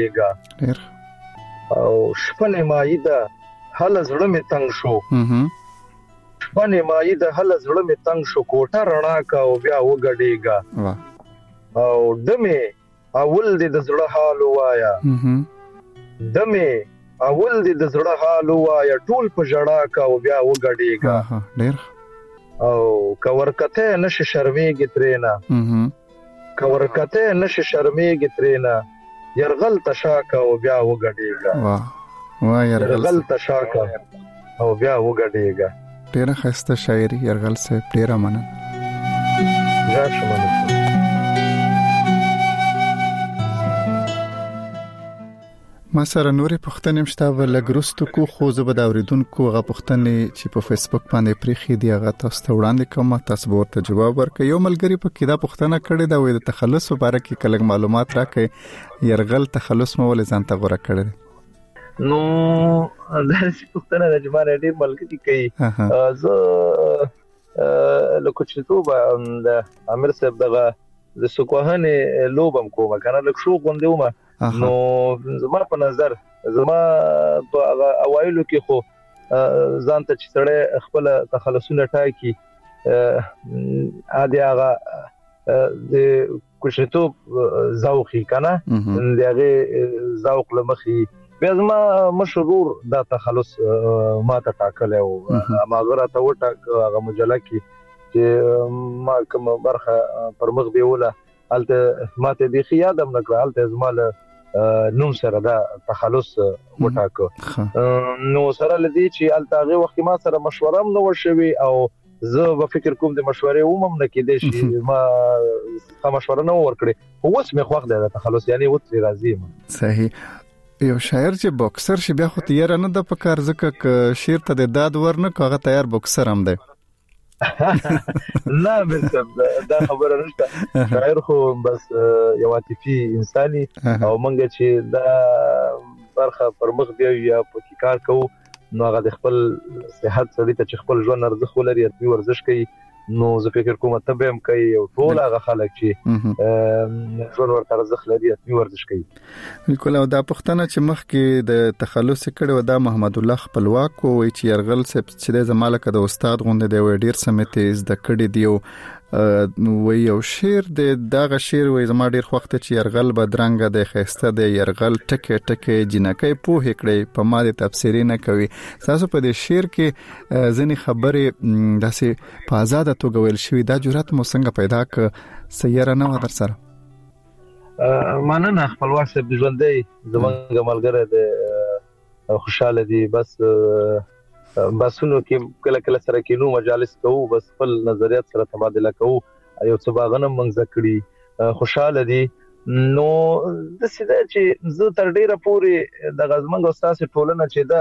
وګډېګا او شپنه مایده هله زړه می تنگ شو شپنه مایده هله زړه می تنگ شو کوټه رڼا کا او بیا وګډېګا او دمه اول دې د زړه حال وایا دمه اول دې د زړه حال وایا ټول په جړا کا او بیا وګډېګا ډېر او کورکته نش شرمېږي ترینا کورکته نش شرمېږي ترینا يرغل تشاکا او بیا وګډېګا واه يرغل تشاکا او بیا وګډېګا ډېر خسته شاعري يرغل صاحب ډېر مننه یا شمنه ما سره نورې پښتنې مشته ولګرستو کو خو زه به دا اوریدونکو غو پښتنې چې په فیسبوک باندې پریخي دی هغه تاسو ته وړاندې کوم تاسو به ورته جواب ورکړئ یو ملګری په کې دا پښتنه کړې دا وې د تخلص لپاره کې کله معلومات راکړي يرغل تخلص مو ولې ځان ته غوړه کړی نو دا چې پښتنه د جماعت ډېر ملګری کوي زه لکه چې تو د امیر صاحب دغه د سکوهنه لوبم کوم کنه لکه شو غوندومه نو زما په نظر زما په اوایلو کې خو ځان ته چې سره خپل تخلصونه ټاکي اده هغه د کوشتوب ذوقي کنه دغه ذوق لمخي بیا زما مشرور دا تخلص ما ته ټاکل او ما غره ته وټاک هغه مجله کې چې ما کوم برخه پر مخ بیوله الته ماته دی خیادم نکړه الته زماله نوم سره دا تخلص وټاکو نو سره لدی چې التاغه وخت ما سره مشوره نو وشوي او زه به فکر کوم د مشورې ومم نه کېدې شي ما مشوره نو ورکړي اوس مې خوښ ده تخلص یعنی وتري راځي صحیح یو شاعر چې بوکسر شي بیا خو تیار نه د پکار ځکه ک شعر ته د داد ورنه کوغه تیار بوکسر هم دی. نه بالکل دا خبره نشته. شاعر خو بس یو عاطفي انساني او مونږ چې دا برخه پر مخ دی یا په کار کوو نو هغه د خپل صحت سړي ته خپل ژوند ارزښت ولري او ورزش کوي نو زه فکر کوم ته به هم کوي او ټول هغه خلک چې ژوند ورته ارزښت لري او ورزش کوي. بالکل. او دا پښتنه چې مخ کې د تخلص کړي و دا محمد الله خپلواک وي چې يرغل چې د زمالک د استاد غوند دی و ډیر سمته د کړي دی و یو شعر د دغه شعر و زما ډیر وخت چې يرغل بدرنګ د خسته د يرغل ټکه ټکه جنکې په هکړې په ما د تفسیر نه کوي. تاسو په دې شعر کې ځنې خبره داسې په آزاد توګه ویل شوی دا جرأت مو څنګه پیدا ک سیاره نه و در سره؟ مننه خپلواک صاحب ژوندۍ زمونږ ملګری د خوشاله دي بس بسونو کې کله کله سره کینو مجالس کوو بس خپل نظریات سره تبادله کوو یو څه باغنه منځ کړی خوشاله دي نو د سیده چې زه تر ډیره پورې د غزمنګ استاد ټولنه چې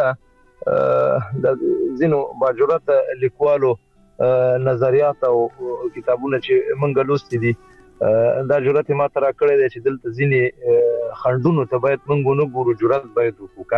دا د زینو باجرات لیکوالو نظریات او کتابونه چې منګ لوستي دي دا جرأت ما ترا کړی دی چې دلته ځینې خندونو ته باید منګو نه ګورو جرأت باید وکړو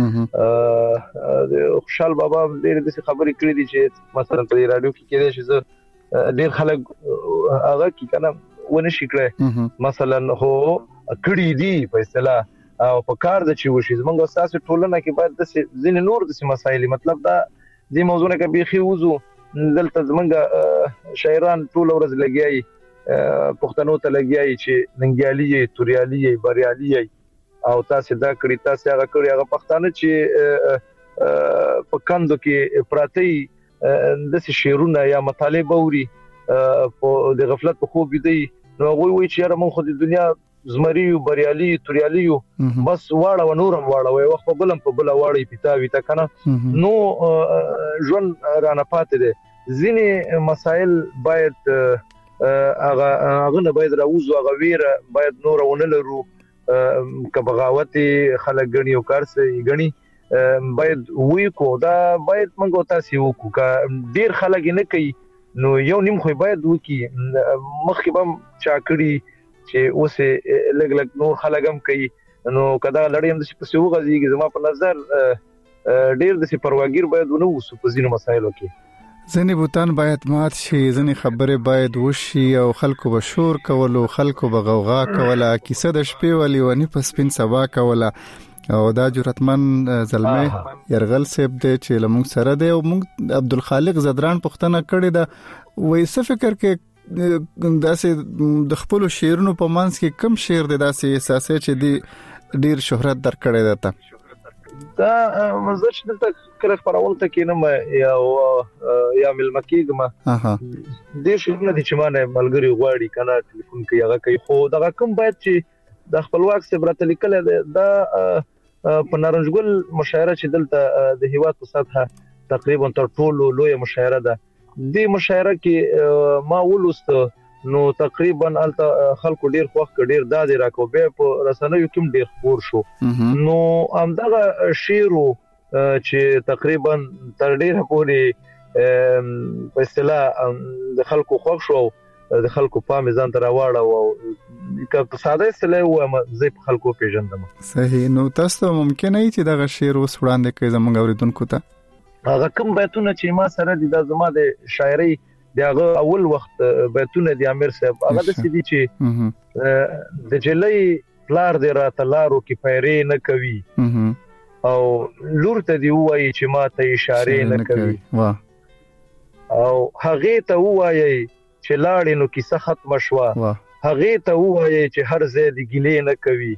کنه. خوشحال بابا ډېر د خبرې کړې دي چې مثلا په رادیو کې کېږي چې ډېر خلک هغه کې کنه ونه شي کړی مثلا هو کړي دي په اصطلاح او په کار د چې وشي زمونږ اساس ټولنه کې باید د ځینې نور د مسایل مطلب دا دې موضوعونه کې بيخي وځو دلته زمونږ شاعران ټول ورځ لګیایي پښتنو ته لګیایي چې ننګیالي توریالي بریالي او تاسو دا کړی تاسو هغه کړی هغه پښتانه چې په کندو کې پراتی د شعرونه یا مطالب اوري په د غفلت په خوب دی نو وی چې موږ خو د دنیا زمری بریالي توریالي بس واړه و نورم واړه وي وخت په بلم په بل واړی پیتاوي تا کنه نو ژوند رانه پاتې دي ځینې مسائل باید هغه نه باید راوځو هغه ویره باید نور ونه لرو ک بغاوت خلک غنی او کارسي غنی باید وی کو دا باید منګو تاسو وکړو ک ډیر خلک نه کوي نو یو نیم خو باید وکی مخکې بم چاکړي چې اوسه لګ نور خلک هم کوي نو کدا لړیم د څه وغځيږي زما په نظر ډیر د پرواګیر باید ونه وسو په ځینو مسایلو کې ځنې بوتان باید مات شي ځنې خبره باید وشي او خلکو به شور کول او خلکو به غوغا کوله کیسه د شپې ولي ونی په سپین سبا کوله او دا جرأتمن زلمه يرغل صاحب دی چې لمون سره دی او موږ عبدالخالق زدران پښتنه کړی دا وې څه فکر کې داسې د خپل شعرونو په منځ کې کم شعر دی داسې احساسې چې دی ډیر شهرت در کړی دی دا مزه چې دلته کړه خبرونه ته کینم یا ملمکیګم د شعرونه د چمانه ملګری غواړي کنه ټلیفون کوي هغه کوي خو دا کوم باید چې د خپلواک صبرت لیکل دا په نارنجګل مشاعره چې دلته د هیواد په سطحه تقریبا تر ټولو لوی مشاعره ده د مشاعره کې ما ولست نو تقریبا الته خلکو ډیر خوښ ډیر دادې راکو به په رسنیو کې ډیر خبر شو نو همدغه شیرو چې تقریبا تر ډیره پورې په اصطلاح د خلکو خوښ شو د خلکو په میزان تر واړه او که ساده اصطلاح و زه په خلکو پیژندم. صحیح. نو تاسو ممکن نه چې دغه شعر اوس وړاندې کوي زموږ اوریدونکو ته هغه کوم بیتونه چې ما سره د زما د شاعري دغه اول وخت بیتونه د امیر صاحب هغه د سیدی چې د جلای پلار دی را تلارو کې پیری نه کوي او لور ته دی وایي چې ما ته اشاره نه کوي او هغه ته وایي چې لاړې نو کیسه ختم شوه هغه ته وایي چې هر ځای دی ګلې نه کوي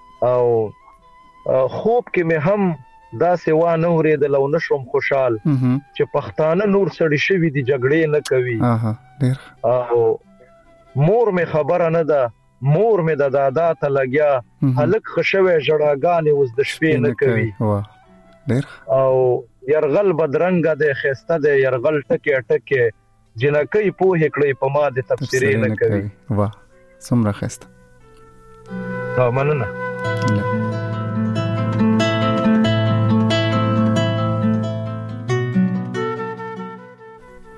او خوب کې مې هم دا سوا نه ورید لو نشم خوشحال چې پښتانه نور سړی شوی دی جګړې نه کوي ډیر او مور می خبره نه ده مور می د دادا ته لګیا هلک خشوي جړاګانې وز د شپې نه کوي ډیر او يرغل بدرنګ د خسته د يرغل ټکه ټکه جنکې په هکړې په ما د تفسیر نه کوي واه څومره خسته مننه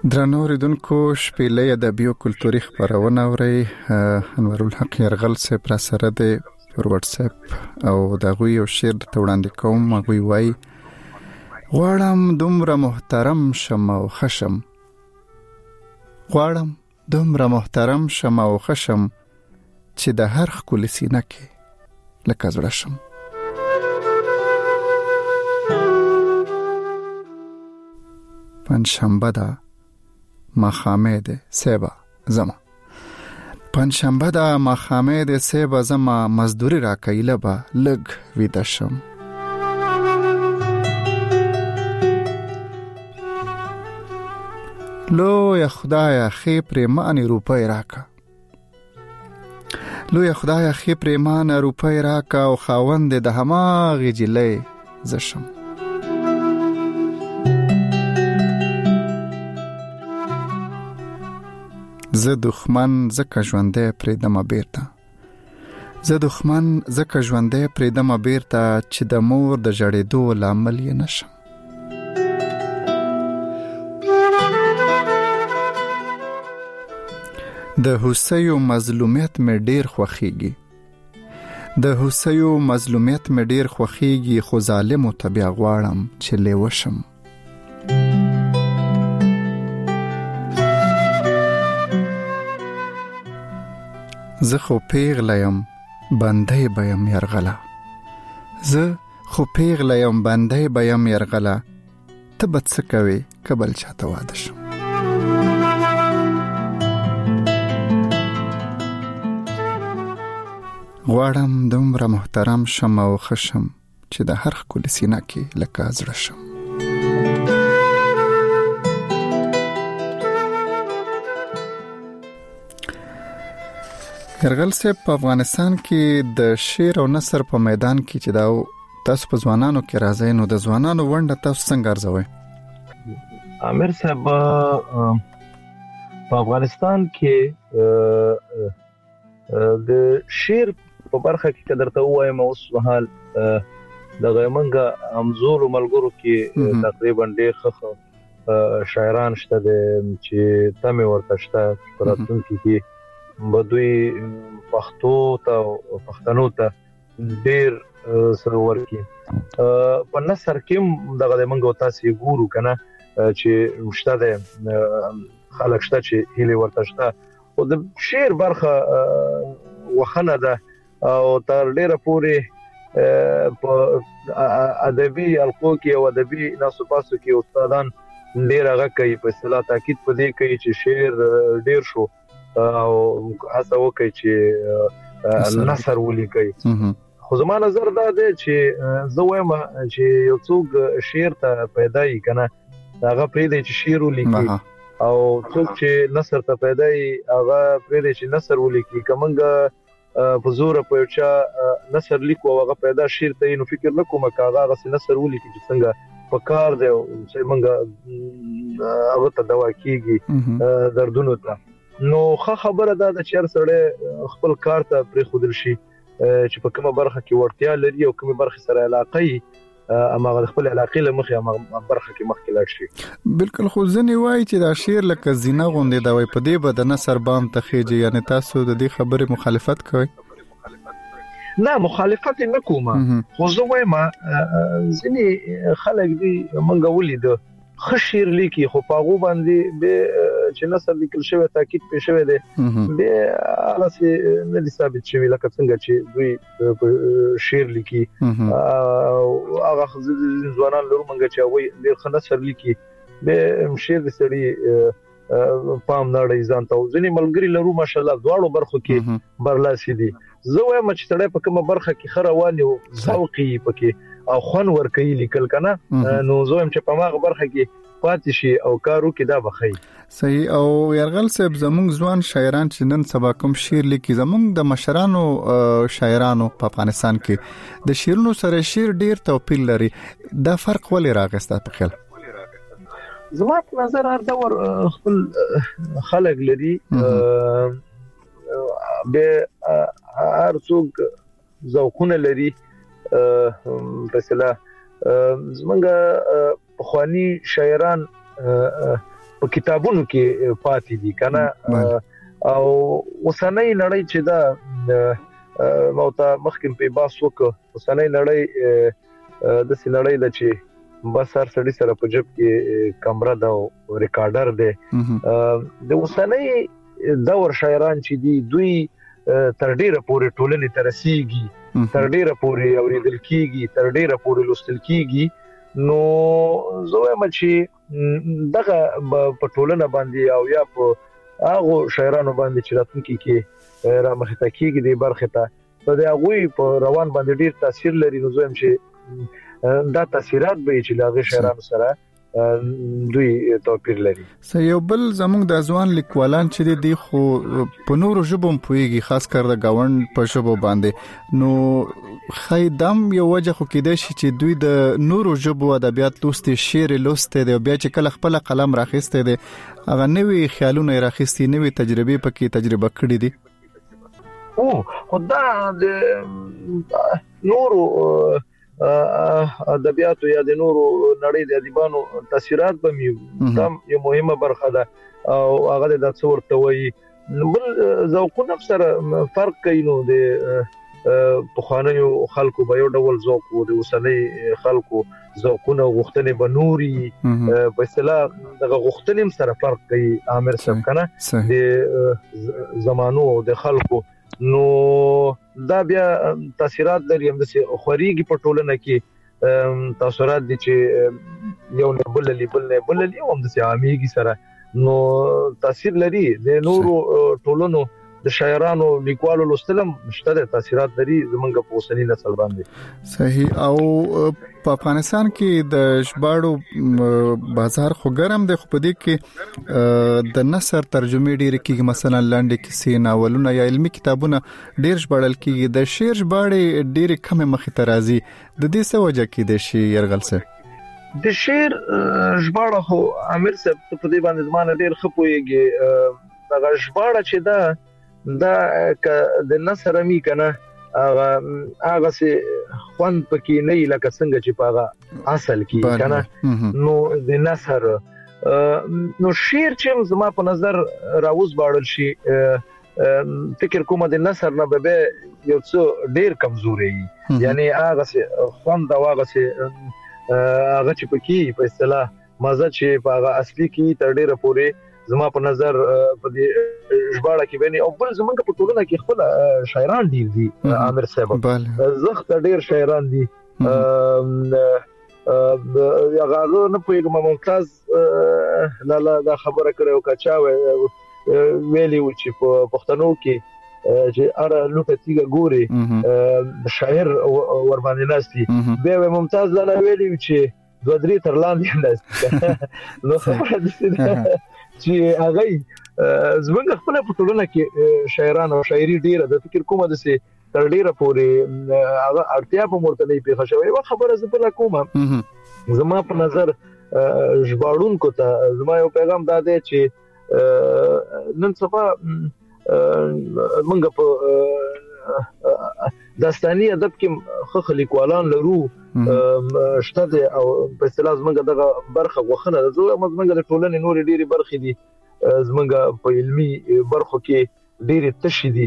درنو اوریدونکو شپېلې ادبي او کلتوري خبرونه اورئ. انور الحق يرغل سے پر سره د واتس اپ او دغه یو شعر ته وړاندې کوم. هغه وایي غواړم دومره محترم شم او خشم، غواړم دومره محترم شم او خشم چې د هر ښکلي سینه کې لکه زړه شم. پنجشنبه ده ماښامې ده سیبا زما، پنجشنبه ده ماښامې ده سیبا زما، مزدوري راکوي لبه لږ ویده شم. لویه خدایه ښې پرېمانې روپۍ راکه، لویه خدایه ښې پرېمانه روپۍ راکه او خاوند د هماغې جلۍ زه شم. زه دښمن ځکه ژوندی پرېږدمه بیرته، زه دښمن ځکه ژوندی پرېږدمه بیرته چې د مور د ژړېدو لامل یې نشم. د هوسیو مظلومیت مې ډیر خوښیږي، د هوسیو مظلومیت مې ډیر خوښیږي، خو ظالمو ته بیا غواړم چې لیوه شم. زه خو پیغله یم بندی به یم یرغله، زه خو پیغله یم بندی به یم یرغله، ته به څه کوې که بل چاته واده شم. غواړم دومره محترم شم او خشم چې د هر ښکلي سینه کې لکه زړه شم. یرغل صاحب په افغانستان کې د شعر او نثر په میدان کې چې دا تاسو په ځوانانو کې راځئ، نو د ځوانانو ونډه تاسو څنګه ارزوئ؟ امیر صاحب په افغانستان کې د شعر په برخه کې درته وایم اوس مهال د غیمنګ امزور ملګرو کې تقریبا ډېر ښه شاعران شته چې تمه ورته شته راتلونکي کې بدوی پښتو ته پښتنو ته ډېر سرور کې په نثر کې دغه منګو تاسو ګورو کنه چې مشته خلک شته چې هلي ورته شته او د شعر برخه وخنه ده او تر ډیره پورې په ادبي القو کې او ادبي ناسو پاسو کې استادان ډیر هغه کوي په اصطلاح تاکید پدې کوي چې شعر ډیر شو او هڅه وکړي چې نثر ولیکي. خو زما نظر دا دی چې زه وایم چې یو څوک شعر ته پیدا یې کنه هغه پرې دی چې شعر ولیکي او څوک چې نثر ته پیدا یې هغه پرې دی چې نثر ولیکي. کومنګ په زور په چا نثر لیکو هغه پیدا شعر ته نو فکر نکوم کاغه هغه نثر ولیکي چې څنګه په کار دی چې موږ هغه ته دوا کیږي دردونو ته. نو خبره ده چې هر سړی خپل کار ته پرې خودل شي چې په کومه برخه کې ورتیا لري او کومه برخه سره علاقه یې اما خپل علاقه له مخه برخه کې مخکې لاړ شي. بالکل. خو ځنې وایي چې دا شعر لکه زینه غوندې دا وایي په دې به د نثر بام ته خېږي، یعنی تاسو د دې خبرې مخالفت کوئ؟ نه مخالفت نه کوم، خو زه وایم ځینې خلک دي مونږ ولیدو ښه شعر لیکي خو په هغه باندې به چې نثر لیکل شوی تاکید پېښ شوی دی به الاسه نه دي ثابت شوی لکه څنګه چې دوی شعر لیکي او هغه ځوانان لرو مونږ چې وایي ډېر ښه نثر لیکي به شعر د سړي پام نه لري ځان ته. ځینې ملګری لرو ماشاءالله دواړو برخو کې برلاسي دي. زه وایم چې تړې په کومه برخه کې خروان او ذوقي پکې او خون ورکې لیکل کنه نو زه وایم چې په ماغه برخه کې پاتې شي او کارو کې دا بخي صحیح. او یرغل صاحب زموږ ځوان شاعران چې نن سبا کوم شعر لیکي زموږ د مشرانو شاعرانو په افغانستان کې د شعرونو سره شعر ډیر توپیر لري، دا فرق ولې راغسته په خیال؟ زما په نظر هر دور خپل خلق لري به هر څوک ذوقونه لري. مثلا زمونږ پخوانی شاعران په په کتابونو کې پاتې دي کنه او وسنۍ نړۍ چې دا موته مخکې په باس وک وسنۍ نړۍ د سنړۍ د چې بس هر سړي سره په جيب کې کیمرا دا ریکارډر دی د وسنۍ دور شاعران چې دي دوی تر ډیره پورې ټولنې ترسيږي تر ډیره پورې اوریدل کیږي تر ډیره پورې لوستل کیږي نو زه هم چې دغه په ټولنه باندې او یا په هغه شاعرانو باندې چې راتلونکي کې را مخته کیږي د برخه ته په هغه په روان باندې ډیر تاثیر لري نو زه هم چې دا تاثیرات به چې لاغه شاعرانو سره دوی توپیر لري. یو بل زموږ د ځوان لیکوالان چې دي خو په نورو ژبو پويږي خاص کر د گاوند په ژبو باندې نو خیدم یو وجه خو کېده چې دوی د نورو ژبو ادبیات لوستي شعر لوستي دی بیا چې کله خپل قلم راخسته دي هغه نوې خیالونه راخستي نوې تجربه پکې تجربه کړې دي خدای د نورو ادبیاتو یا د نورو نړۍ د ادیبانو تاثیرات به دا یو مهمه برخه ده او هغه د څورته وي بل ذوقونه سره فرق کوي نو د پخوانیو خلکو به یو ډول ذوق او د اوسنۍ خلکو ذوقونه غوښتنې به نوري په اصطلاح دغه غوښتنې سره فرق کوي عامر صاحب کنه د زمانو او د خلکو نو دا بیا تاثیرات لري هم د خوريږي په ټولنه کې تاثیرات دي چې یو نه بل هم د عاميږي سره نو تاثیر لري د نورو ټولنو د شاعرانو لیکوالو لوستلم مشته تاثیرات لري زمونږ په اوسنی نسل باندې صحیح او په افغانستان کې د ژباړو بازار خو ګرم دی خو په دې کې د نثر ترجمه ډېر کېږي مثلا لاندې کیسې ناولونه یا علمي کتابونه ډېر ژباړل کېږي د شعر ژباړې ډېر کم مخې ته راځي د دې څه وجه کې د شي يرغل څه د شعر ژباړه خو امیر صاحب په دې باندې ځمانه ډېر خپويږي دا ژباړه چې دا د نثر می کنه هغه سي خوان پکې نه لکه څنګه چې پاغه اصل کې کنه نو د نثر نو شعر چې زما په نظر راوز باړل شي فکر کوم د نثر نه به یو څه ډیر کمزوري یعنی هغه سي خوان دا هغه سي هغه چې پکې په اصطلاح مزه چې پاغه اصلي کې تر ډیره پورې زما په نظر په دې ژباړه کې بني او بل زمونږ په ټولنه کې خپل شاعران ډیر دي عامر صاحب زخت ډیر شاعران دي هغه نه پوهیږم ممتاز لا دا خبره کړو کچا ویلی و چې په پښتنو کې چې اره لوټه تیګه ګوري شاعر ور باندې ناشتي به ممتاز لا ویلی چې دوه درې تر لاندې ناشتي نو خبره دې چې هغه زمونږ خپل په ټولنه کې شاعران او شاعري ډیره د فکر کومه د سي تر ډیره پورې هغه اړتیا په مرتبه پیښه شوی و خبره زبر کومه زما په نظر ژباړونکو ته زما یو پیغام داده چې نن سبا موږ په داستاني ادب کې خو لیکوالان لرو شته او په اصطلاح موږ دغه برخه غوښنه زه موږ د ټولنې نور ډېری برخې دي زمونږ په علمي برخو کې ډېری تشې دي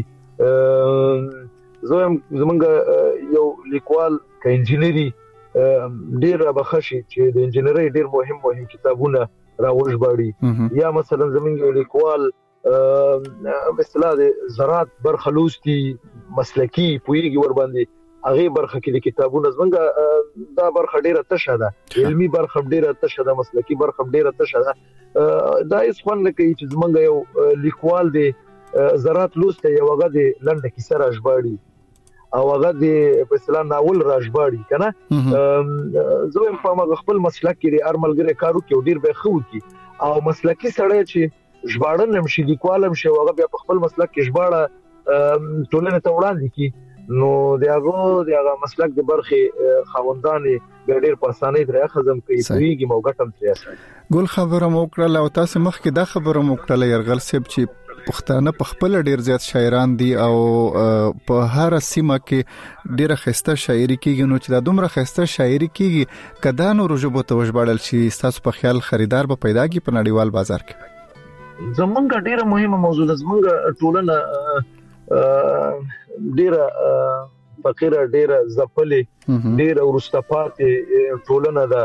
زمونږ یو لیکوال ک انجینری ډېر بخښي چې د انجینری ډېر مهم کتابونه راوژباړي یا مثلا زمونږ یو لیکوال مثلا د زراعت برخه لوستي مسلکی پویږي ور باندې هغه برخه کې د کتابونو زمونږ دا برخه ډیره تشه ده علمي برخه ډیره تشه ده مسلکی برخه ډیره تشه ده دا هیڅ خوند نه کوي چې زمونږ یو لیکوال دی زراعت لوسته یو هغه د لنډه کیسه راژباړي او هغه د په اصطلاح ناول راژباړي کنه زه په ما خپل مسلک کې ارملګری کارو کې ډیر به خو کی او مسلکی سره چې ژباړن نشي لیکوالم شي هغه بیا په خپل مسلک کې ژباړه ټولنه ته وړاندې کی نو دغه مسلک د برخه خوندانې ډېر په اسانۍ درې خزم کوي پویږي موګټم ترې اسانه ګل خبره مو کړل او تاسو مخکې دا خبره مو کړل يرغل سیب چې پښتانه په خپل ډیر زیات شاعران دي او په هر سیمه کې ډیره خسته شاعري کیږي، نو چې دا دومره خسته شاعري کیږي کدا نو رجبو ته وژباړل شي، تاسو په خیال خریدار به پیدا کی په نړیوال بازار کې؟ زمونږ ډیره مهمه موضوع ده. زمونږ ټولنه ډیره فقیره، ډیره ځپلې، ډیره ورستپاتې ټولنه ده.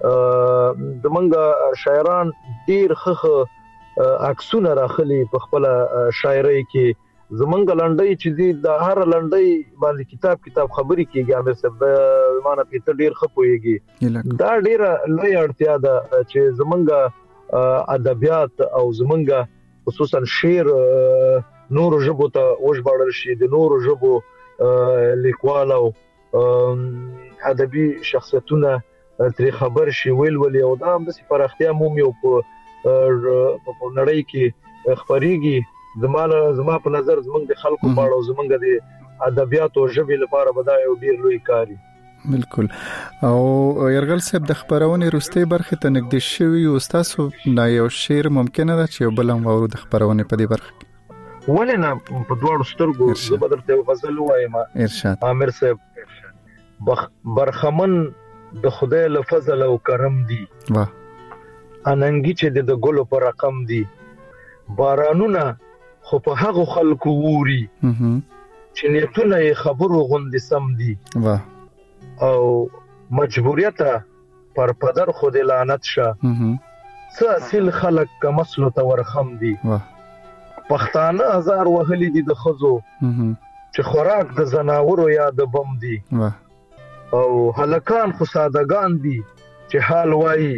زمونږ شاعران ډیر خخ عکسونه راخلي په خپل شاعرۍ کې. زمونږ لنډۍ چې دي د هر لنډۍ باندې کتاب خبرې کیږي. امیر صاحب مانه په ډیر خپويږي. دا ډیره لوی اړتیا ده چې زمونږ ادبیات او زمونږ خصوصا شعر نور ژبو ته وژباړل شي، د نور ژبو لیکوالو ادبي شخصیتونه ترې خبر شي ویل او دا هم د پراختیا مومي او په نړۍ کې خبريږي. زما په نظر زمونږ د خلکو په اړه او زمونږ د ادبیات او ژبې لپاره بدای او ډیر لوی کاری. بالکل. او يرغل صاحب د خبرونه روستي برخه ته نږدې شوی او تاسو دا یو شعر ممکنه ده چې بلم ورو د خبرونه په دې برخه ولنه په دوړو سترګو زبردسته غزل وایم. ارشاد. امیر صاحب برخمن د خدای له فضل او کرم دی، واه اننګي چې د ګلو پر رقم دي، بارانونه خو په هغه خلکو ووري چې نیتونه یې خبرو غوندې سم دي، واه او مجبوریت پر پدر خود لعنت شه، څه اصل خلک کمسلو ته ورخم دي، واه پښتانه هزار وهلي دي د خزو چې خوراک د زناورو یا د بم دي، واه او هلکان خو سادهګان دي چې حال وایي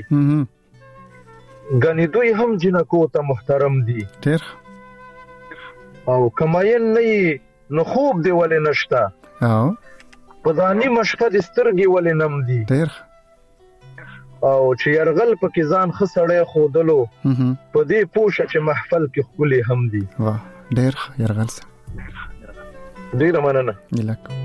غنی دوی هم جنکو ته محترم دي. ډیر. او کماین نه نو خوب دی ولې نشتا، او په ځاني مشفه د سترګي ولې نم دي. ډیر. او چې يرغل پکې ځان خسړې خودلو په دې پوښه چې محفل کې خولي هم دي. واه ډیر يرغل سره ډیر مننه. الک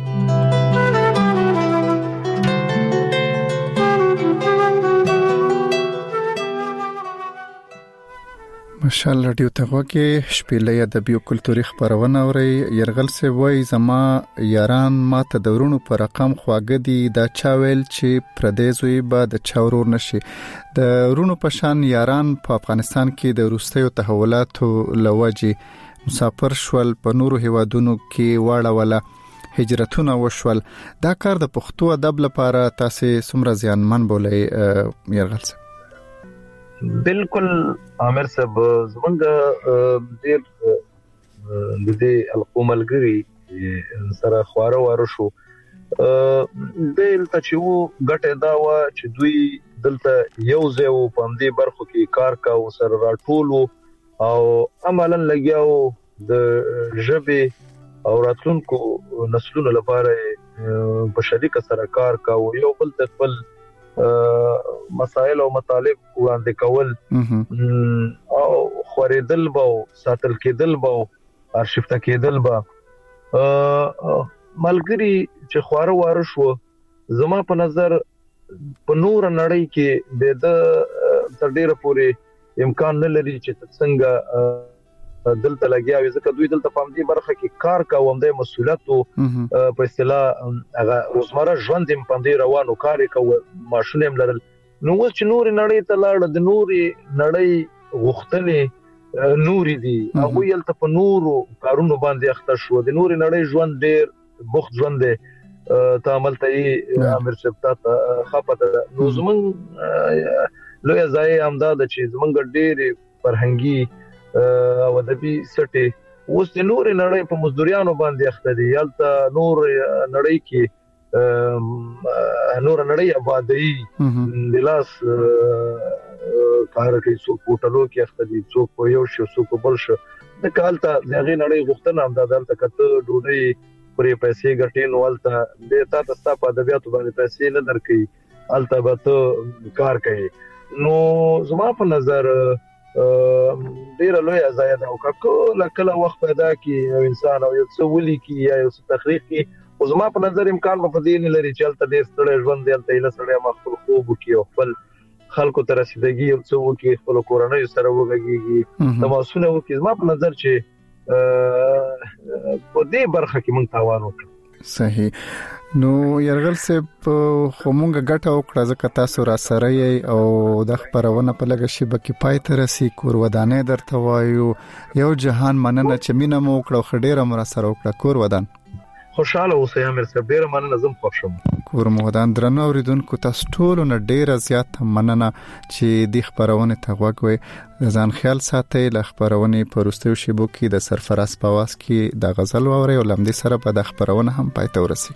ماشاءالله رادیو ته وګه شپېلې ادبي او کلتوري خبرونه اوري. يرغل سه وای زما یاران ما ته دورونو پر رقم خواګه دي، دا چا ویل چې پردیسوي به د چاورور نشي. د رونو پشان یاران په افغانستان کې د روسیو تحولاتو لوجي مسافر شول، په نورو هیوادونو کې واړه ولا هجرتونه وشول. دا کار د پښتو ادب لپاره تاسو څومره زیانمن بولې يرغل سه؟ بالکل امیر صاحب، زمونږ ډیر د دې القوملګری سره خواره واره شو. دلته چې وو ګټه دا و چې دوی دلته یو ځای وو په دې برخو کې کار کاوه سره راټولو او عملاً لګیاو د ژبې او راتلونکو نسلونو لپاره په شریک سره کار کاوه، یو بل ته خپل مسائل او مطالب وړاندې کول او خوریدل به ساتل کېدل به ارشیفته کېدل به. ملګری چې خواره واره شو زما په نظر په نور نړۍ کې به د تر ډیره پورې امکان نه لري چې څنګه دلته لګیاوي، ځکه دوی دلته په دې برخه کې کار کوم د مسؤلیت او په اصطلاح هغه روزمره ژوند هم په دې روانو کار کوي، ماشونه هم لرل. نو چې نور نړۍ ته لاړ، د نور نړۍ غوښتنې نوري دي، هغه یلته په نورو کارونو باندې اخته شو. د نور نړۍ ژوند ډیر بوخت ژوند دی، تعامل ته امیر صاحب ته خپته. نو زمون لوی ځای امداد چې زمونږ ډیر فرهنګي او ادبي سټي اوس د نور نړۍ په مزدوریانو باندې اخته دي. یلته نور نړۍ کې نور نړۍ آبادی د لاس کار کوي، څوک هوټلو کې اخته دي، څوک په یو شو څوک بل شو. د کالته دغه نړۍ غوښتنه هم د دلته کته ډوډۍ پرې پیسې ګټې نو ولته د تاسو په ادبیاتو باندې پیسې نه درکې، الته به ته کار کوي. نو زما په نظر ډیر لوی ځای دا او کله وخت پیدا کی یو انسان او یو څه ولي کی یا یو څه تخریق کی، او زما په نظر امکان په دې نه لري چې الته ډیر ستړي ژوند دی، الته له سړی مخفل خوب کی او خپل خلکو ته رسیدګي یو څو کې خپل کورنۍ سره وګږي تماسونه وکړي ما په نظر چې په دې برخه کې مونږ تاوان وکړو. صحیح. نو يرغل سه خو مونږه ګټه وکړه ځکه تاسو را سره یې او د خبرونه په لګه شی بکی پای تر رسی کور ودانې درته وایو یو جهان مننه چې مینه مو وکړو خډيره مر سره وکړه کور ودان. خوشاله اوسئ امیر صاحب ډیر مننه زم خوښ شوم. کور مو ودان درنو اوریدونکو تاسو ټول نه ډیر زیات مننه چې د خبرونه ته غوږوي. ځان خیال ساتئ. ل خبرونه پرستو شیبو کې د سرفراز پواز کې د غزل ووري او لمدي سره په د خبرونه هم پای ته ورسي.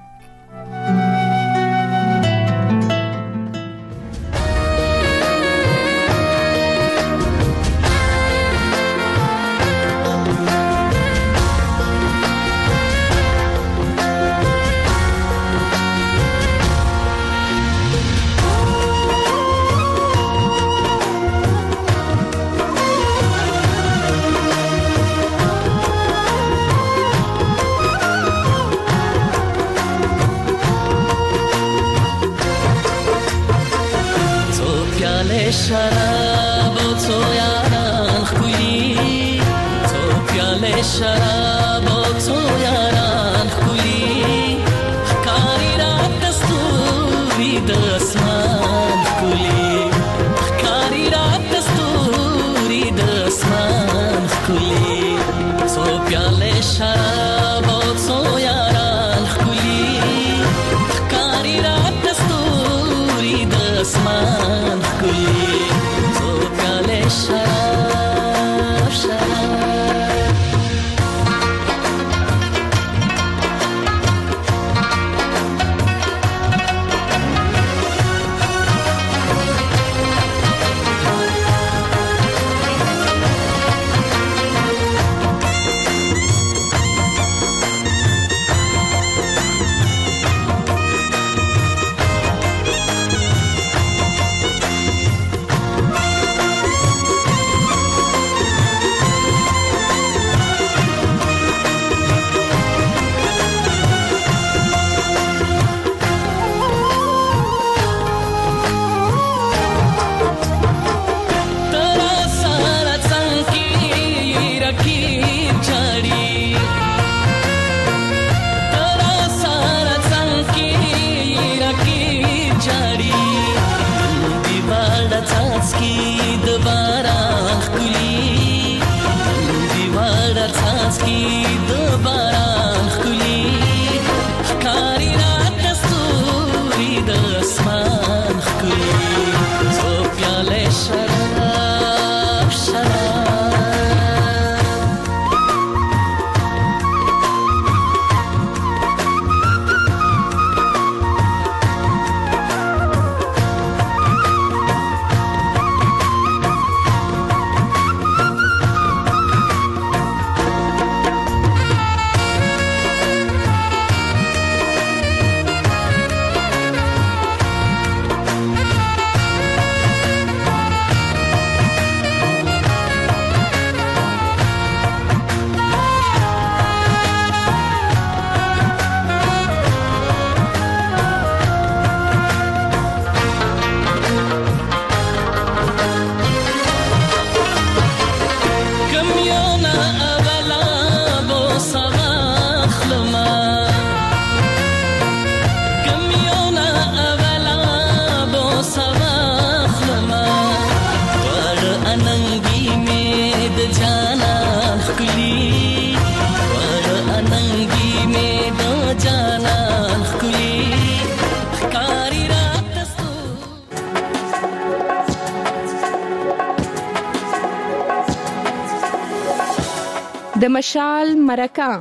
د مشال مرکه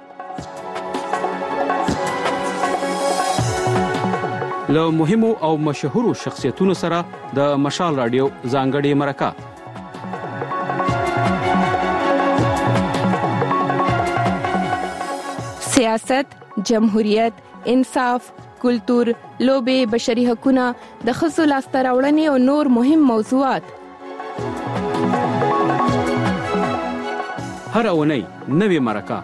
له مهمو او مشهورو شخصیتونو سره د مشال رادیو ځانګړې مرکه. سیاست، جمهوریت، انصاف، کلتور، لوبې، بشري حقوقونه، د ښځو لاسته راوړنې او نور مهم موضوعات. هر اونۍ نوې مرکه.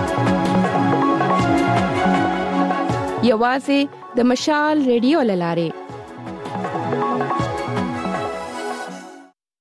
یوازې د مشال ریډیو لاره.